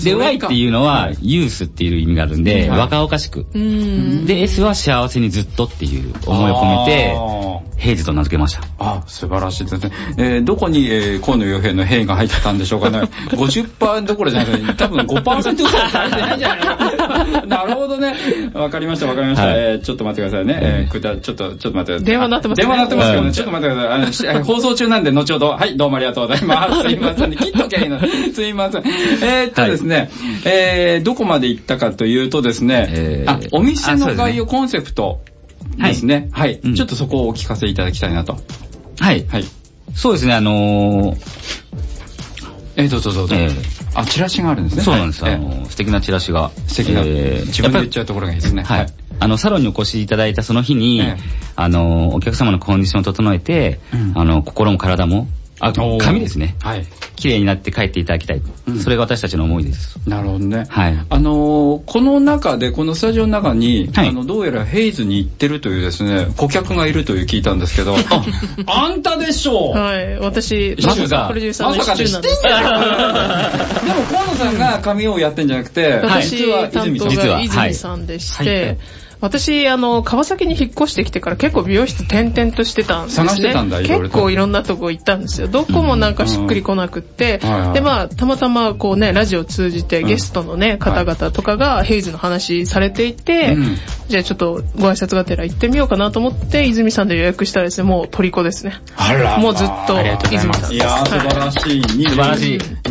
で、Y っていうのは、ユースっていう意味があるんで、若々しく。で、S は幸せにずっとっていう思いを込めて、ヘイズと名付けました。 あ、素晴らしいですね。えー、どこに、えー、河野洋平のヘイが入ってたんでしょうかね。ごじゅっパーセント どころじゃなくて、多分 ごパーセント ぐらい入ってないんじゃないかな。なるほどね。わかりました、わかりました。はい、えー、ちょっと待ってくださいね。えー、ちょっと、ちょっと待ってください。 電話鳴ってますね。 電話鳴ってますけどね。ちょっと待ってください。あの放送中なんで、後ほど。はい、どうもありがとうございます。すいません。切っとけいいの。すいません。えー、っとですね、はい、えー、どこまで行ったかというとですね、えー、あ、お店の概要、コンセプト。ですね。はい。はい、うん、ちょっとそこをお聞かせいただきたいなと。 はい。はい。そうですね、あのー、 えー、どうぞどうぞ。えー、あ、チラシがあるんですね。 そうなんです。はい、あのー、素敵なチラシが。 素敵な。えー、自分で言っちゃうところがいいですね。 はい。はい、あの、サロンにお越しいただいたその日に、えー、あのー、お客様のコンディションを整えて、うん、あの、心も体も、あ、髪ですね。はい。綺麗になって帰っていただきたい。うん、それが私たちの思いです。 なるほどね。はい。あのー、この中で、このスタジオの中に、はい、あの、どうやらヘイズに行ってるというですね、顧客がいるという聞いたんですけど、あ、あんたでしょう。 はい。私、 まさか、プロデューサーの一中なんです。まさかでも、河野さんが髪をやってんじゃなくて、 私は担当が泉さんでして、はいはい、私、あの、川崎に引っ越してきてから結構美容室転々としてたんですね。 探してたんだ、いろいろと。 結構いろんなとこ行ったんですよ。どこもなんかしっくりこなくって。うんうん、で、まあ、たまたまこうね、ラジオを通じてゲストのね、うん、方々とかがヘイズの話されていて、うん、じゃあちょっとご挨拶がてら行ってみようかなと思って、泉さんで予約したらですね、もう虜ですね。 あら。 もうずっと泉さんです。 いやー、素晴らしい。 素晴らしい。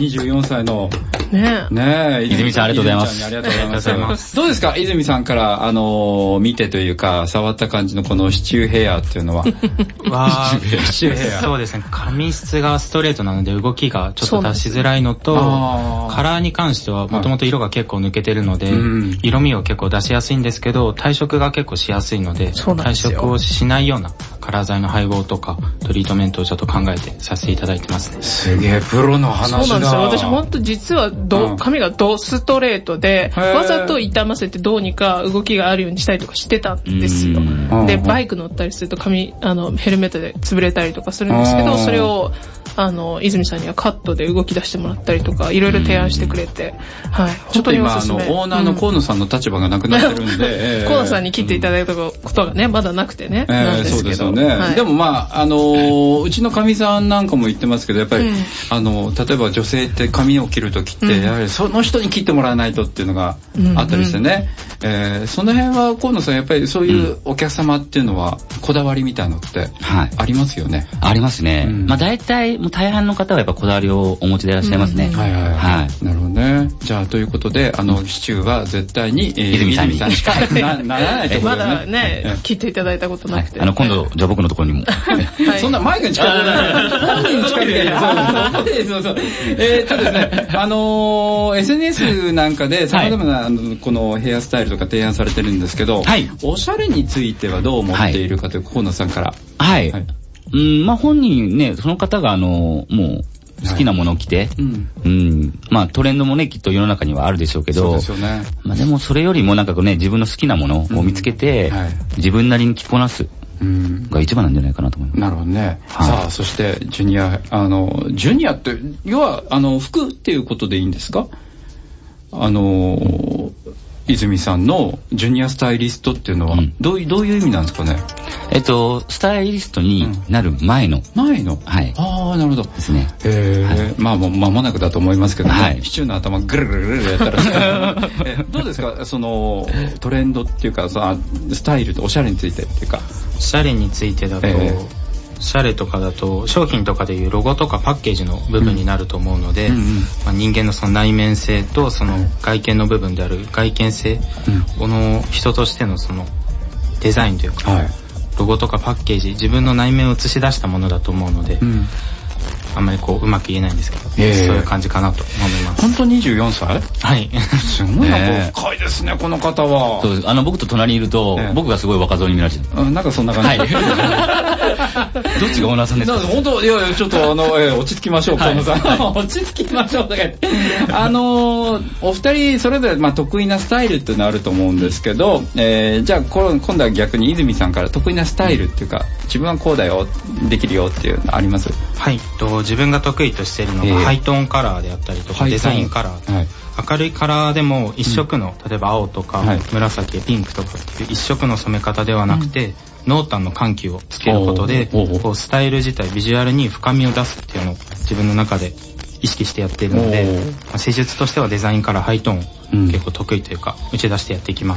にじゅうよんさいの。 ねえ。ねえ。 泉さんありがとうございます。 ありがとうございます。どうですか泉さんから、あの、見てというか、触った感じのこのシチューヘアっていうのは。 わー、シチューヘア。そうですね。髪質がストレートなので動きがちょっと出しづらいのと、カラーに関してはもともと色が結構抜けてるので、色味を結構出しやすいんですけど、退色が結構しやすいので、退色をしないようなカラー剤の配合とかトリートメントをちょっと考えてさせていただいてますね。 すげえプロの話だ。 そうなんですよ。私本当実はど、髪がドストレートで、わざと傷ませてどうにか動きがあるようにしたりとかしてたんですよ。で、バイク乗ったりすると髪、あの、ヘルメットで潰れたりとかするんですけど、それを、あの、泉さんにはカットで動き出してもらったりとか、いろいろ提案してくれて、はい。 ちょっと今、あの、オーナーの河野さんの立場がなくなってるんで、 河野さんに切っていただいたことがね、まだなくてね、なんですけど。 そうですよね。でもまあ、あの、うちのかみさんなんかも言ってますけど、やっぱり、あの、例えば女性って髪を切るときって、やはりその人に切ってもらわないとっていうのがあったりしてね、えー、その辺は河野さんやっぱりそういうお客様っていうのはこだわりみたいのってありますよね。 はい、ありますね。うん、まあ大体もう大半の方はやっぱこだわりをお持ちでいらっしゃいますね。 はいはいはい。なるほどね。じゃあということであのシチューは絶対に、えー、 泉さんに泉さんしか な, ならないということでね。 まだね切っていただいたことなくて。 はい、あの今度じゃあ僕のところにも。 はい、そんなマイクに近づいてない。本人に近づいてない。そうそうそう。えーっとですねあのー、エスエヌエス なんかで様々な、はい、このヘアスタイルとか提案されてるんですけど、はい、おしゃれについてはどう思っているかという河野さんから。 はい。はい、うん、まあ本人ね、その方があの、もう、好きなものを着て、はい、うん、うん、まあトレンドもね、きっと世の中にはあるでしょうけど、そうですよね。まあでもそれよりもなんかこうね、自分の好きなものを見つけて、うんはい、自分なりに着こなす。うん、が一番なんじゃないかなと思います。 なるほどね。はい、さあ、そして、ジュニア、あの、ジュニアって、要は、あの、服っていうことでいいんですか？あの、泉さんのジュニアスタイリストっていうのは、どういう、どういう意味なんですかね？ えっと、スタイリストになる前の。 うん、前のはい。 ああ、なるほど。 ですね。 へえ、はい、まあもう間もなくだと思いますけどね。はい。シチューの頭ぐるぐるぐるやったら。えどうですかその、トレンドっていうか、さ、スタイルとおしゃれについてっていうか。 おしゃれについてだと、えー、おしゃれとかだと商品とかでいうロゴとかパッケージの部分になると思うので、うんうんうんまあ、人間のその内面性とその外見の部分である外見性、うん、この人としてのそのデザインというか、はい、ロゴとかパッケージ自分の内面を映し出したものだと思うので、うん、あんまりこううまく言えないんですけど、えー、そういう感じかなと思います。 本当にじゅうよんさい？ はい。 すごいなんか深いですね、この方は。 そうです。あの僕と隣にいると、えー、僕がすごい若造に見られてる。 うん、なんかそんな感じ。 はい。どっちがオーナーさんですか？ 本当いやいやちょっとあの、えー、落ち着きましょう、河野さん。はい、落ち着きましょうとか言って。あのー、お二人それぞれまあ得意なスタイルっていうのあると思うんですけど、えー、じゃあ今度は逆に泉さんから得意なスタイルっていうか、自分はこうだよ、できるよっていうのあります？ はい。と自分が得意としているのが、えー、ハイトーンカラーであったりとかデザインカラー、はい、明るいカラーでも一色の、うん、例えば青とか、はい、紫ピンクとかっていう一色の染め方ではなくて、うん、濃淡の緩急をつけることでこうスタイル自体ビジュアルに深みを出すっていうのを自分の中で意識してやっているので、まあ、施術としてはデザインカラーハイトーン、うん、結構得意というか打ち出してやっていきます。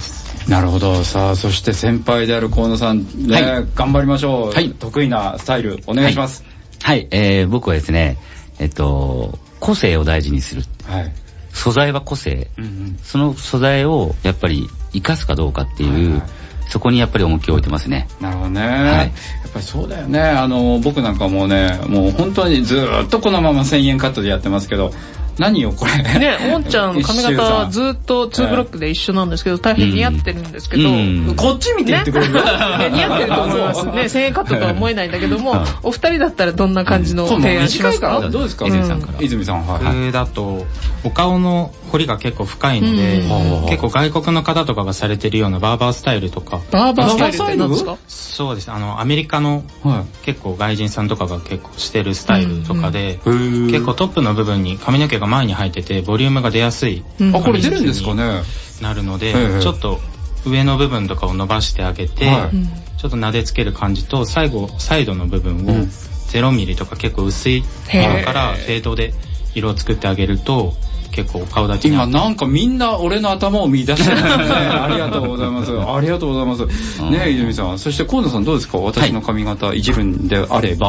なるほど。さあそして先輩である河野さん、ねはい、頑張りましょう、はい、得意なスタイルお願いします。 はい、はい、えー、僕はですねえっと個性を大事にする、はい、素材は個性、うんうん、その素材をやっぱり生かすかどうかっていう、はいはい、そこにやっぱり重きを置いてますね。 なるほどね、はい、やっぱりそうだよね。あの僕なんかもうねもう本当にずーっとこのまませんえんカットでやってますけど、何よこれね、おんちゃんの髪型はずっとツーブロックで一緒なんですけど、大変似合ってるんですけど、うんうん、こっち見て言ってくれる、ね、 似合ってると思いますね。せんえんカットとは思えないんだけども、お二人だったらどんな感じの提案しますか？ どうですか？ 泉さんから。 泉さん、はい、 僕だとお顔の彫りが結構深いので、うん、結構外国の方とかがされてるようなバーバースタイルとか。 バーバースタイルって何ですか？ そうですね、あのアメリカの、はい、結構外人さんとかが結構してるスタイルとかで、うんうん、結構トップの部分に髪の毛が前に生えててボリュームが出やすい、 うん、あこれ出るんですかね。 なるので、ええ、ちょっと上の部分とかを伸ばしてあげて、はい、ちょっと撫でつける感じと最後サイドの部分をゼロミリとか結構薄い色からフェードで色を作ってあげると結構顔立ちに。 今なんかみんな俺の頭を見出してるんですね。ありがとうございます。ありがとうございます。ねえ泉さん、そして河野さんどうですか？私の髪型いじるんであれば。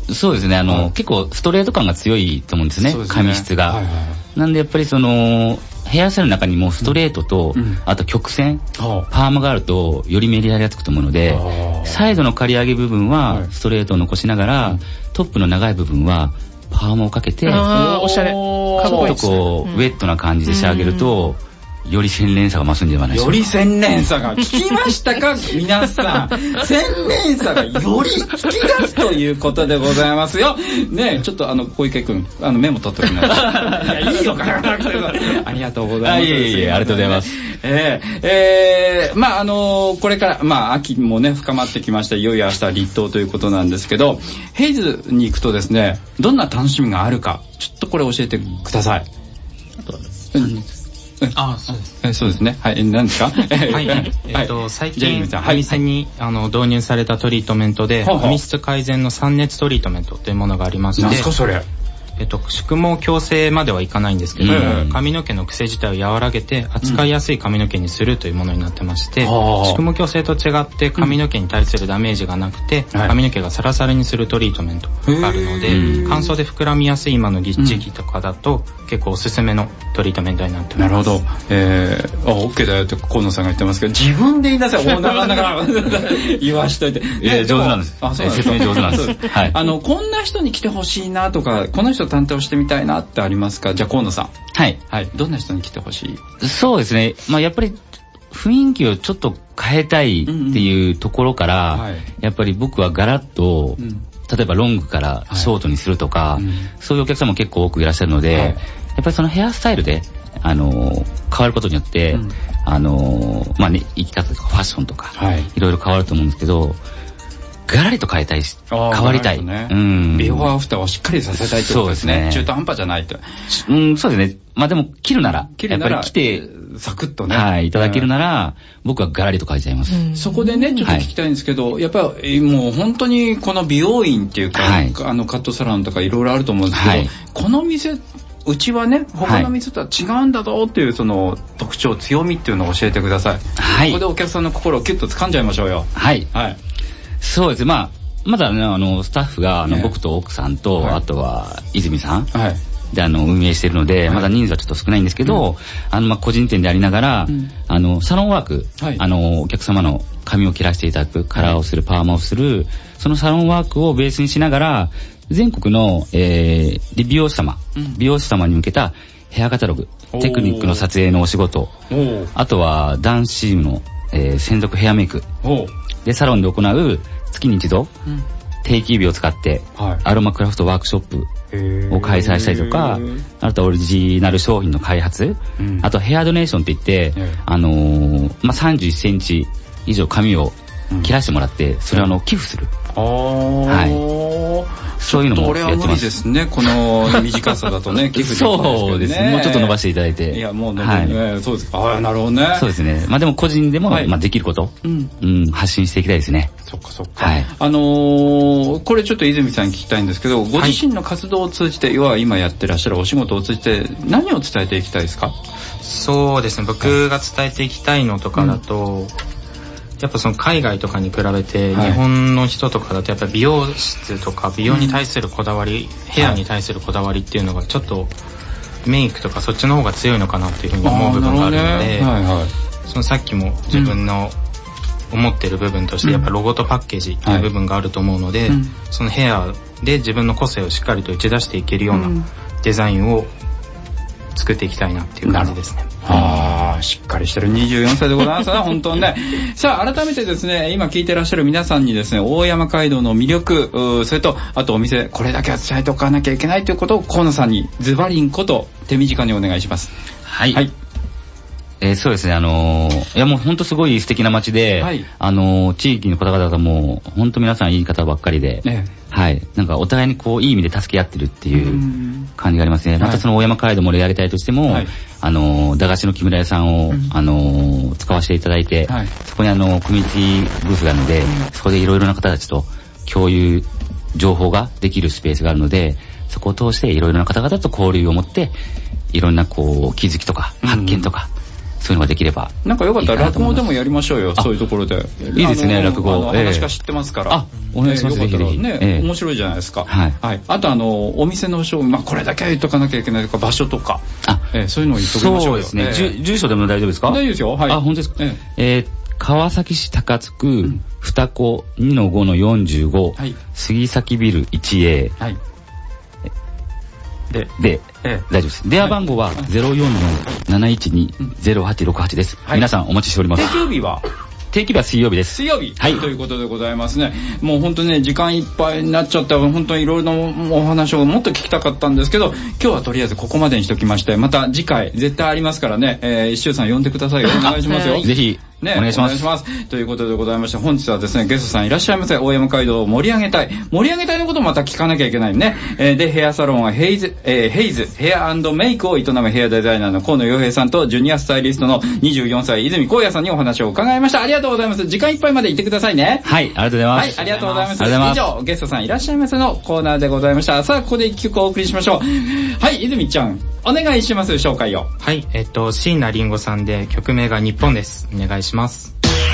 そうですね、あの、はい、結構ストレート感が強いと思うんですね、すね髪質が、はいはい。なんでやっぱりその、ヘアスタイルの中にもストレートと、うん、あと曲線、パーマがあるとよりメリハリがつくと思うので、サイドの刈り上げ部分はストレートを残しながら、はい、トップの長い部分はパーマをかけて、 おしゃれ。かっこいい。ちょっとこう、うん、ウェットな感じで仕上げると、より洗練さが増すんではないでしょうか。 より洗練さが、聞きましたか皆さん。洗練さがより引き出すということでございますよ。ねちょっとあの、小池くん、あの、メモ取っておきなさい。いや、いいよ、かなくてありがとうございます。 いえいえ、ありがとうございます。 えー、えー、まああのー、これから、まあ秋もね、深まってきました。いよいよ明日立冬ということなんですけど、ヘイズに行くとですね、どんな楽しみがあるか、ちょっとこれ教えてください。うんああ、そうです。 えそうですね。はい。何ですかはい。 えっと、最近、お店に、あの、導入されたトリートメントで、髪質改善の散熱トリートメントというものがありまして。 何ですか、それ。 えっと、宿毛矯正まではいかないんですけど、髪の毛の癖自体を和らげて扱いやすい髪の毛にするというものになってまして、宿毛矯正と違って髪の毛に対するダメージがなくて、髪の毛がサラサラにするトリートメントがあるので、乾燥で膨らみやすい今の時期とかだと、結構おすすめのトリートメントになってます。 なるほど。えー、あ、OK だよって河野さんが言ってますけど、自分で言いなさい。おなかなか言わしといて。 いや、上手なんです。あ、そうなんです。説明上手なんです。 はい。あの、こんな人に来てほしいなとか、この人担当してみたいなってありますか？じゃあ河野さん。 はい。 はい。どんな人に来てほしい？ そうですね。まあやっぱり雰囲気をちょっと変えたいっていうところから、うんうんはい、やっぱり僕はガラッと、うん、例えばロングからショートにするとか、はいうん、そういうお客さんも結構多くいらっしゃるので、はい、やっぱりそのヘアスタイルで、あのー、変わることによって、うん、あのー、まあね、生き方とかファッションとか、はい、いろいろ変わると思うんですけど、ガラリと変えたいし、変わりたい。 ね、うん。ビフォーアフターをしっかりさせたいってことですね。そうですね。中途半端じゃないと。 うん、そうですね。まあでも、切るなら、 切るならやっぱり来て、 サクッとね。 はい、いただけるなら、僕はガラリと変えちゃいます。 うん、そこでね、ちょっと聞きたいんですけど、はい、やっぱりもう本当にこの美容院っていうか、はい、あのカットサロンとかいろいろあると思うんですけど、はい、この店、うちはね、他の店とは違うんだぞっていうその特徴、強みっていうのを教えてください。はい。ここでお客さんの心をキュッと掴んじゃいましょうよ。 はい。はい。そうです。まあ、まだね、あの、スタッフが、あの、ね、僕と奥さんと、はい、あとは、泉さん。はい。で、あの、運営しているので、はい、まだ人数はちょっと少ないんですけど、うん、あの、まあ、個人店でありながら、うん、あの、サロンワーク、はい、あの、お客様の髪を切らせていただく、カラーをする、パーマをする、そのサロンワークをベースにしながら、全国の、えー、美容師様、うん、美容師様に向けたヘアカタログ、テクニックの撮影のお仕事、あとは、男子チームの、えー、専属ヘアメイク、で、サロンで行う、月に一度、うん、定期日を使って、はい、アロマクラフトワークショップを開催したりとか、あとはオリジナル商品の開発、うん、あとヘアドネーションって言って、あのー、まあ、さんじゅういっセンチ以上髪を切らしてもらって、うん、それをあの寄付する。はい。そういうのもやってます。これは無理ですね。この短さだとね、寄付できないですけどね。 そうですね。もうちょっと伸ばしていただいて。 いや、もうね、はい、そうですか。ああ、なるほどね。 そうですね。まあでも個人でも、はい、まあできること、うん、うん、発信していきたいですね。 そっかそっか。はい。あのー、これちょっと泉さんに聞きたいんですけど、ご自身の活動を通じて、要は今やってらっしゃるお仕事を通じて、何を伝えていきたいですか？ そうですね。僕が伝えていきたいのとかだと、うん、やっぱその海外とかに比べて、日本の人とかだとやっぱ美容室とか美容に対するこだわり、うん、ヘアに対するこだわりっていうのがちょっとメイクとかそっちの方が強いのかなっていうふうに思う部分があるので、ねはいはい、そのさっきも自分の思ってる部分としてやっぱロゴとパッケージっていう部分があると思うので、うん、そのヘアで自分の個性をしっかりと打ち出していけるようなデザインを作っていきたいなっていう感じですね。 ああ、しっかりしてるにじゅうよんさいでございますね、本当にね。さあ、改めてですね、今聞いてらっしゃる皆さんにですね、大山街道の魅力、それと、あとお店、これだけは伝えておかなきゃいけないということを、河野さんにズバリンこと手短にお願いします。 はい。はい。えー、そうですね、あのー、いやもう本当すごい素敵な街で、はい、あのー、地域の方々も本当皆さんいい方ばっかりで、ね、はい、なんかお互いにこういい意味で助け合ってるっていう感じがありますね。またその大山街道盛り上げたいとしても、はい、あのー、駄菓子の木村屋さんを、うん、あのー、使わせていただいて、はい、そこにあのコミュニティブースがあるので、うん、そこでいろいろな方たちと共有情報ができるスペースがあるので、そこを通していろいろな方々と交流を持って、いろんなこう気づきとか発見とか、うんそういうのができれば。 なんかよかったら落語でもやりましょうよ、そういうところで。 いいですね、落語。 話が知ってますから。 あ、お願いします。 よかったらね、面白いじゃないですか。はい。あとあの、お店の商品、まあこれだけは言っとかなきゃいけないとか、場所とか。あ、そういうのを言っときましょうよ。 そうですね。住所でも大丈夫ですか？ 大丈夫ですよ。はい。 あ、本当ですか？えー、川崎市高津区、二子 にのごのよんじゅうご、杉崎ビル いちエー。はい。で、で、ええ、大丈夫です。電話番号は ゼロよんよん なないちに ゼロはちろくはち です。はい、皆さんお待ちしております。 定休日は定休日は水曜日です。 水曜日、はい、ということでございますね。もう本当にね、時間いっぱいになっちゃったら、本当にいろいろなお話をもっと聞きたかったんですけど、今日はとりあえずここまでにしときまして、また次回絶対ありますからね、えー、一周さん呼んでくださいよ。お願いしますよ。 ぜひ。ね、お願いします。 お願いします。ということでございまして、本日はですね、ゲストさんいらっしゃいませ。大山街道を盛り上げたい。盛り上げたいのことをまた聞かなきゃいけないね。えー、で、ヘアサロンはヘイズ、えー、ヘイズ、ヘア&メイクを営むヘアデザイナーの河野洋平さんと、ジュニアスタイリストのにじゅうよんさい泉光也さんにお話を伺いました。ありがとうございます。時間いっぱいまで行ってくださいね。 はい、ありがとうございます。 はい、ありがとうございます。以上、ゲストさんいらっしゃいませのコーナーでございました。さあ、ここで一曲お送りしましょう。はい、泉ちゃん、お願いします。紹介を。 はい、えっと、椎名林檎さんで曲名が日本です。お願いします。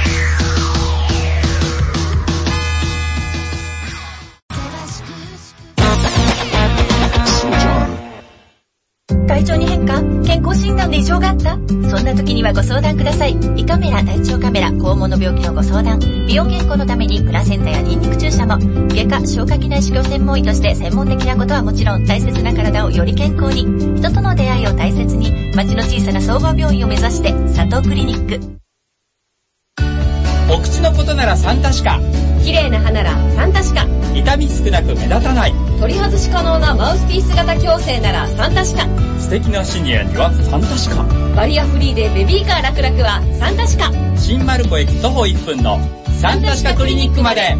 体調に変化？健康診断で異常があった？そんな時にはご相談ください。胃カメラ、大腸カメラ、肛門の病気のご相談、美容健康のためにプラセンタやニンニク注射も、外科、消化器内視鏡専門医として専門的なことはもちろん、大切な体をより健康に、人との出会いを大切に、町の小さな総合病院を目指して、佐藤クリニック。 お口のことならサンタシカ、 綺麗な歯ならサンタシカ、 痛み少なく目立たない、 取り外し可能なマウスピース型矯正ならサンタシカ、 素敵なシニアにはサンタシカ、 バリアフリーでベビーカー楽々はサンタシカ、 新丸子駅徒歩いっぷんのサンタシカクリニックまで。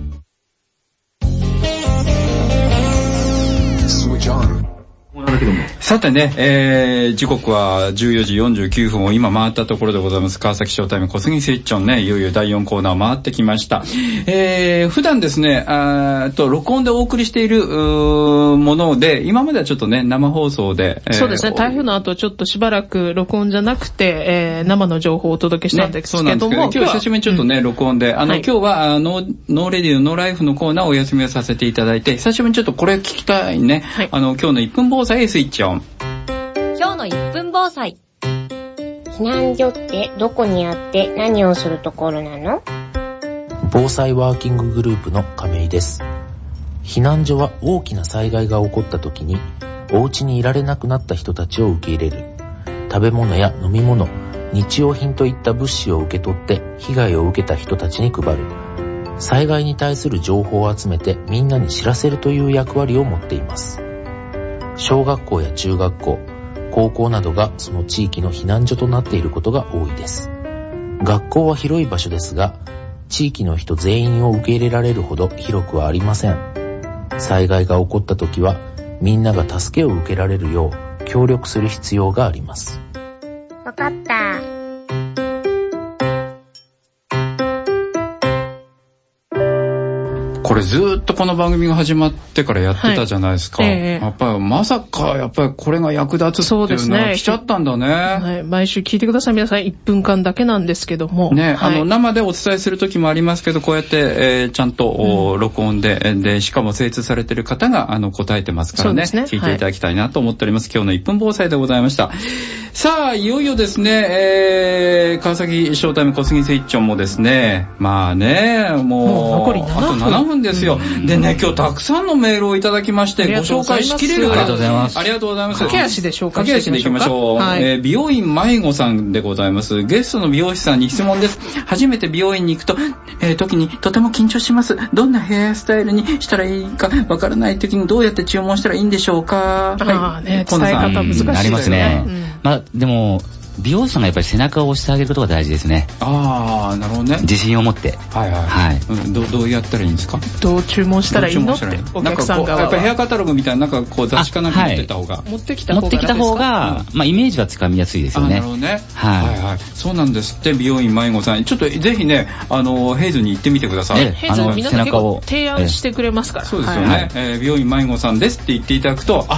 さてね、えー、時刻はじゅうよじよんじゅうきゅうふんを今回ったところでございます。川崎ショータイム小杉スイッチョンね、いよいよだいよんコーナー回ってきました。えー、普段ですね、あと録音でお送りしているもので、今まではちょっとね、生放送で、 えー、そうですね、台風の後ちょっとしばらく録音じゃなくて、えー、生の情報をお届けしたんですけども、ね、そうなんですけど、 今日久しぶりにちょっとね、うん、録音で、あの、はい、今日はノー、ノーレディオノーライフのコーナーをお休みをさせていただいて、久しぶりにちょっとこれ聞きたいね、はい、あの、今日のいっぷん防災へスイッチオン。 今日のいっぷん防災。 避難所ってどこにあって何をするところなの？ 防災ワーキンググループの亀井です。避難所は大きな災害が起こった時にお家にいられなくなった人たちを受け入れる。食べ物や飲み物、日用品といった物資を受け取って被害を受けた人たちに配る。災害に対する情報を集めてみんなに知らせるという役割を持っています。小学校や中学校、高校などがその地域の避難所となっていることが多いです。学校は広い場所ですが、地域の人全員を受け入れられるほど広くはありません。災害が起こった時は、みんなが助けを受けられるよう協力する必要があります。 わかった。 これずーっとこの番組が始まってからやってたじゃないですか。はいえー、やっぱりまさかやっぱりこれが役立つっていうのは来ちゃったんだね。 はい、毎週聞いてください皆さんいっぷんかんだけなんですけども。 ね、 はい、 あの生でお伝えする時もありますけど、こうやって、えー、ちゃんと、うん、録音ででしかも精通されてる方があの答えてますからね。ね聞いていただきたいなと思っております。はい、今日のいっぷん防災でございました。さあいよいよですね、えー、川崎ショータイム小杉スイッチョンもですね、まあねもう、もう残りななふんあとななふんですよ。うん、でね、今日たくさんのメールをいただきましてご紹介しきれるかありがとうございます。 ありがとうございます。 駆け足で紹介していきましょう。駆け足でいきましょう。はい、えー、美容院迷子さんでございます。ゲストの美容師さんに質問です。初めて美容院に行くと、えー、時にとても緊張します。どんなヘアスタイルにしたらいいかわからない時にどうやって注文したらいいんでしょうか。 ああ、はい、ね、伝え方難しいですね。 ありますね。うん、まあでも美容師さんがやっぱり背中を押してあげることが大事ですね。 ああ、なるほどね。 自信を持って。 はいはい。はい。うん、ど, どうやったらいいんですか？ どう注文したらいいのってお客さんが。 やっぱりヘアカタログみたいななんかこう雑誌かなんか持ってた方が、はい、 持ってきた方が持ってきた方が、まあイメージはつかみやすいですよね。 なるほどね。はい、はいはい。そうなんですって。美容院迷子さん、ちょっとぜひね、あのヘイズに行ってみてください。 ヘイズ皆さん結構提案してくれますから。 そうですよね。えー、美容院迷子さんですって言っていただくと、あ。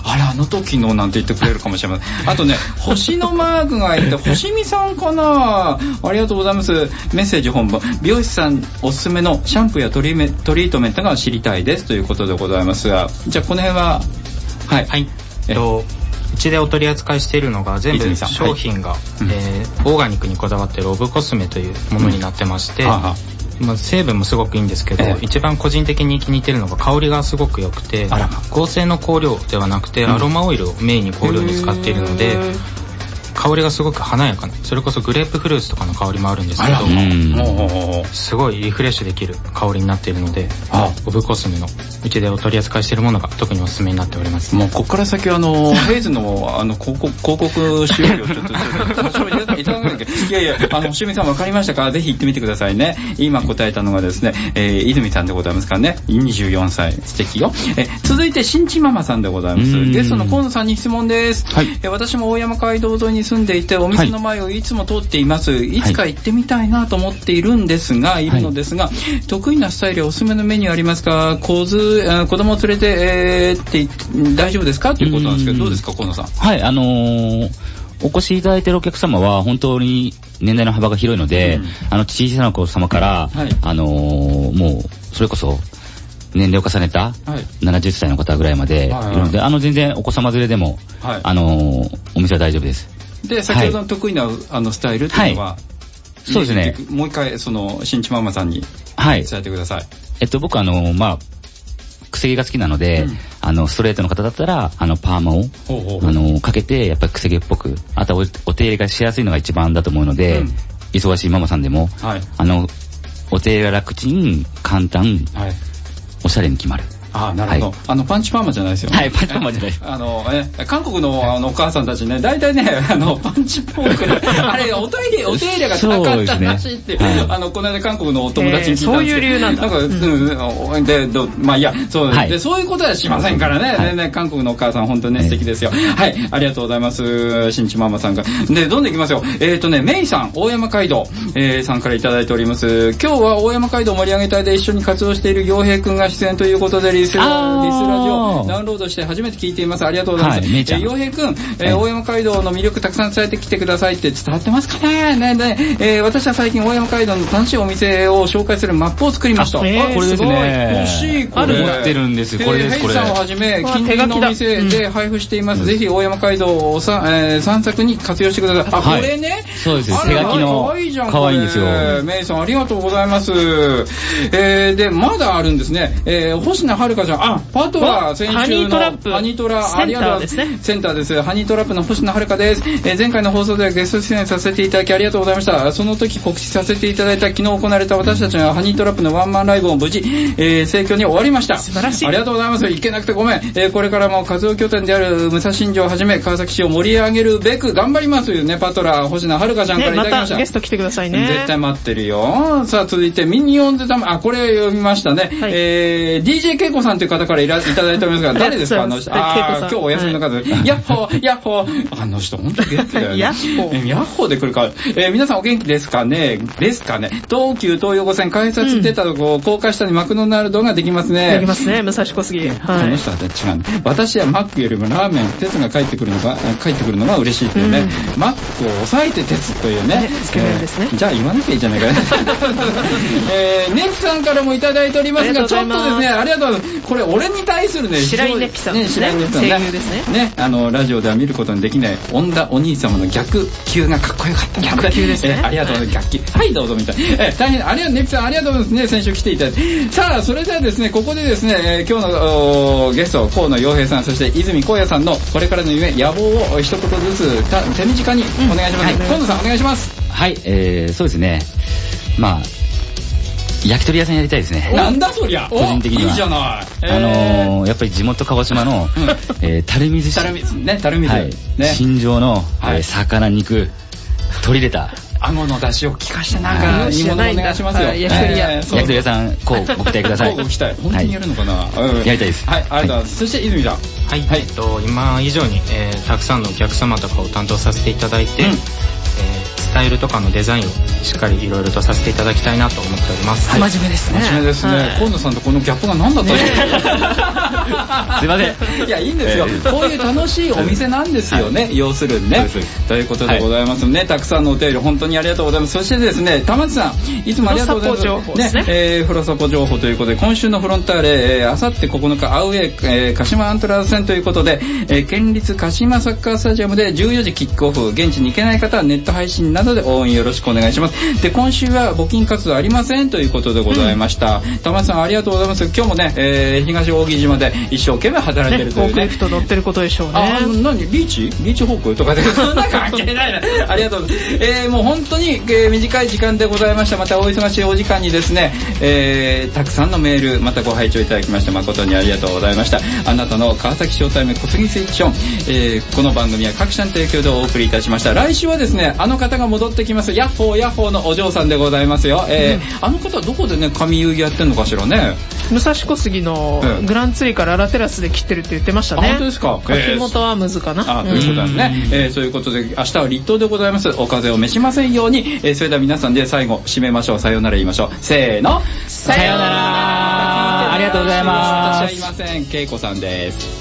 あれあの時のなんて言ってくれるかもしれません。あとね星のマークがいて星見さんかな、ありがとうございます。メッセージ本文、美容師さんおすすめのシャンプーやトリートリートメントが知りたいですということでございますが、じゃあこの辺ははい、 はい、えっとうちでお取り扱いしているのが全部商品が、はい、えー、オーガニックにこだわっているオブコスメというものになってまして、うん、はまあ、成分もすごくいいんですけど、えー、一番個人的に気に入っているのが香りがすごく良くて、合成の香料ではなくて、うん、アロマオイルをメインに香料に使っているので、香りがすごく華やかな、それこそグレープフルーツとかの香りもあるんですけども、すごいリフレッシュできる香りになっているので、オブコスメのうちでお取り扱いしているものが特におすすめになっております。 もうここから先はあのヘイズのあの広告広告使用料ちょっといただかなきゃいやいや、あの清水さん分かりましたか、ぜひ行ってみてくださいね。今答えたのがですね、えー、泉さんでございますからね、にじゅうよんさい、素敵よ。え続いて新地ママさんでございます。ゲストの河野さんに質問です、はい、え私も大山街道沿いに住んでいてお店の前をいつも通っています、はい、いつか行ってみたいなと思っているんですが、はい、いるのですが、得意なスタイルやおすすめのメニューありますか、子ず子供を連れて、えー、って大丈夫ですかということなんですけど、どうですか河野さん。 はい、あのー、お越しいただいているお客様は本当に年代の幅が広いので、うん、あの小さなお子様から、はい、あのー、もうそれこそ年齢を重ねたななじゅっさいの方ぐらいまでいるので、はい、あの全然お子様連れでも、はい、あのー、お店は大丈夫です。 で先ほどの得意な、はい、あのスタイルっていうのは、はい、 そうですね、 もう一回その新地ママさんに伝えてください。はい、 えっと僕あのまあくせ毛が好きなので、うん、あのストレートの方だったらあのパーマをほうほうほうあのかけてやっぱりくせ毛っぽく、あとは お, お手入れがしやすいのが一番だと思うので、うん、忙しいママさんでも、はい、あのお手入れが楽ちん簡単、はい、おしゃれに決まる。 ああ、なるほど、はい、あのパンチパーマじゃないですよね。 はい、パンチパーマじゃないです。 あのね、韓国のあのお母さんたちね、大体ね、あのパンチポークあれお手入れお手入れが高かったらしいって、ね、はい、あのこの間韓国のお友達に聞いたんですけど、 そういう理由なんだ。なんか、 うん、でどまあいやそう、はい、でそういうことはしませんからね。はい、ね韓国のお母さん本当にね素敵ですよ。はい、はい、ありがとうございます。新地ママさんがでどんどんいきますよ。えっ、ー、とねメイさん大山街道、えー、さんからいただいております。今日は大山街道を盛り上げ隊で一緒に活動している陽平くんが出演ということでリスリスラジオダウンロードして初めて聞いています。ありがとうございます。はい、えー、陽平くん、えー、大山街道の魅力たくさん伝えてきてくださいって伝わってますかね。ねね、えー、私は最近大山街道の楽しいお店を紹介するマップを作りました。あ、 えー、これですね。 欲しいこれ。 ある持ってるんです。これですこれ。 ヘイさんをはじめ近隣のお店で配布しています。うん、ぜひ大山街道をさ、えー、散策に活用してください。あ、はい、これね。 そうです。手書きの可愛いんですよ。 メイさんありがとうございます。えー、でまだあるんですね。えー、星名遥ちゃん、あ、パトラ先週ハニートラップハニートラありがとうございます。センターです。ハニートラップの星野遥です。えー、前回の放送ではゲスト出演させていただきありがとうございました。その時告知させていただいた昨日行われた私たちのハニートラップのワンマンライブも無事、えー、盛況に終わりました。 素晴らしい。 ありがとうございます。行けなくてごめん。えー、これからも活動拠点である武蔵新城をはじめ川崎市を盛り上げるべく頑張りますよね。パトラ星野遥ちゃんからいただきました。ね、またゲスト来てくださいね。 絶対待ってるよ。さあ続いてミニオンズタム、あ、これ読みましたね。はい、えー、ディージェー ケイコさんという方からいらいただいておりますが、誰ですかあの人。あ、今日お休みの方、はい、ヤッホーヤッホー、あの人本当に元気だよね。 ヤッホーヤッホーで来るから、えー、皆さんお元気ですかねですかね。東急東横線改札出たとこ、うん、高架下にマクドナルドができますね。 できますね、武蔵小杉。はい、 この人は違う。私はマックよりもラーメン鉄が帰ってくるのが帰ってくるのが嬉しいというね、うん、マックを抑えて鉄というね、ね、 つけ麺ですね、 えー、じゃあ言わなきゃいいじゃないかね。えー、ネピさんからもいただいておりますが、ちょっとですね、ありがとうございます。これ俺に対するね、 白井ネピさんね、 白井ネピさんね、声優ですね。ね、あのラジオでは見ることにできない恩田お兄様の逆球がかっこよかった。 逆球ですね。 えー、ありがとうございます。逆球。はい、どうぞみたいな。えー、大変ありがとうネピさんありがとうございますね。先週来ていただいて。さあそれではですね、ここでですね、えー、今日のゲスト河野洋平さん、そして泉光也さんのこれからの夢野望を一言ずつ手短にお願いします。うん、はい、河野さんお願いします。 はい、えー、そうですね。まあ焼き鳥屋さんやりたいですね。 なんだそりゃ。 個人的には。 いいじゃない。 えー、あのー、やっぱり地元鹿児島の、うん、えー、垂水市。 垂水ね、垂水。はい。 ね。新庄の、はい、えー、魚肉取り入れた。 顎の出汁を効かしてなんか煮物お願いしますよ。 焼き鳥屋。 焼き鳥屋さん、こうご期待ください。 こうご期待。本当にやるのかな。 はい、やりたいです。 はい、ありがとうございます。そして泉さん。 はい。はい。えっと今以上に、えー、たくさんのお客様とかを担当させていただいて、うん、えー、スタイルとかのデザインをしっかりいろいろとさせていただきたいなと思っております。 はい、真面目ですね。 真面目ですね。はい、河野さんとこのギャップが何だったんですか。すいません。いや、いいんですよ。えー、こういう楽しいお店なんですよね。はい、要するにね。ということでございますね。はい、たくさんのお便り本当にありがとうございます。そしてですね、玉内さん、いつもありがとうございます。 フロサポ情報ですね。 ね、えー、フロサポ情報ということで、今週のフロンターレ、えー、あさってここのかアウェー、えー、鹿島アントラーズ戦ということで、えー、県立鹿島サッカースタジアムでじゅうよじキックオフ、現地に行けない方はネット配信などで応援よろしくお願いします。で、今週は募金活動ありませんということでございました。うん、玉内さんありがとうございます。今日もね、えー、東扇島で一生懸命働いてるというね。 フォークリフト乗ってることでしょうね。 あ、何リーチリーチホークとかでそんな関係ないな。ありがとうございます。えー、もう本当に、えー、短い時間でございました。またお忙しいお時間にですね、えー、たくさんのメールまたご拝聴いただきまして誠にありがとうございました。あなたの川崎ショータイム小杉スイッチオン、えー、この番組は各社の提供でお送りいたしました。来週はですね、あの方が戻ってきます。ヤッホーヤッホーのお嬢さんでございますよ。えーうん、あの方はどこでね髪結いやってんのかしらね。 武蔵小杉のグランツリーからラテラスで切ってるって言ってましたね。 あ、本当ですか。 柿本はむずかな。 あ、ということですね。うん、えー、ということで明日は立冬でございます。お風邪を召しませんように、えー、それでは皆さんで最後締めましょう。さようなら言いましょう。せーの。 さようなら。ありがとうございます。 いらっしゃいません。恵子さんです。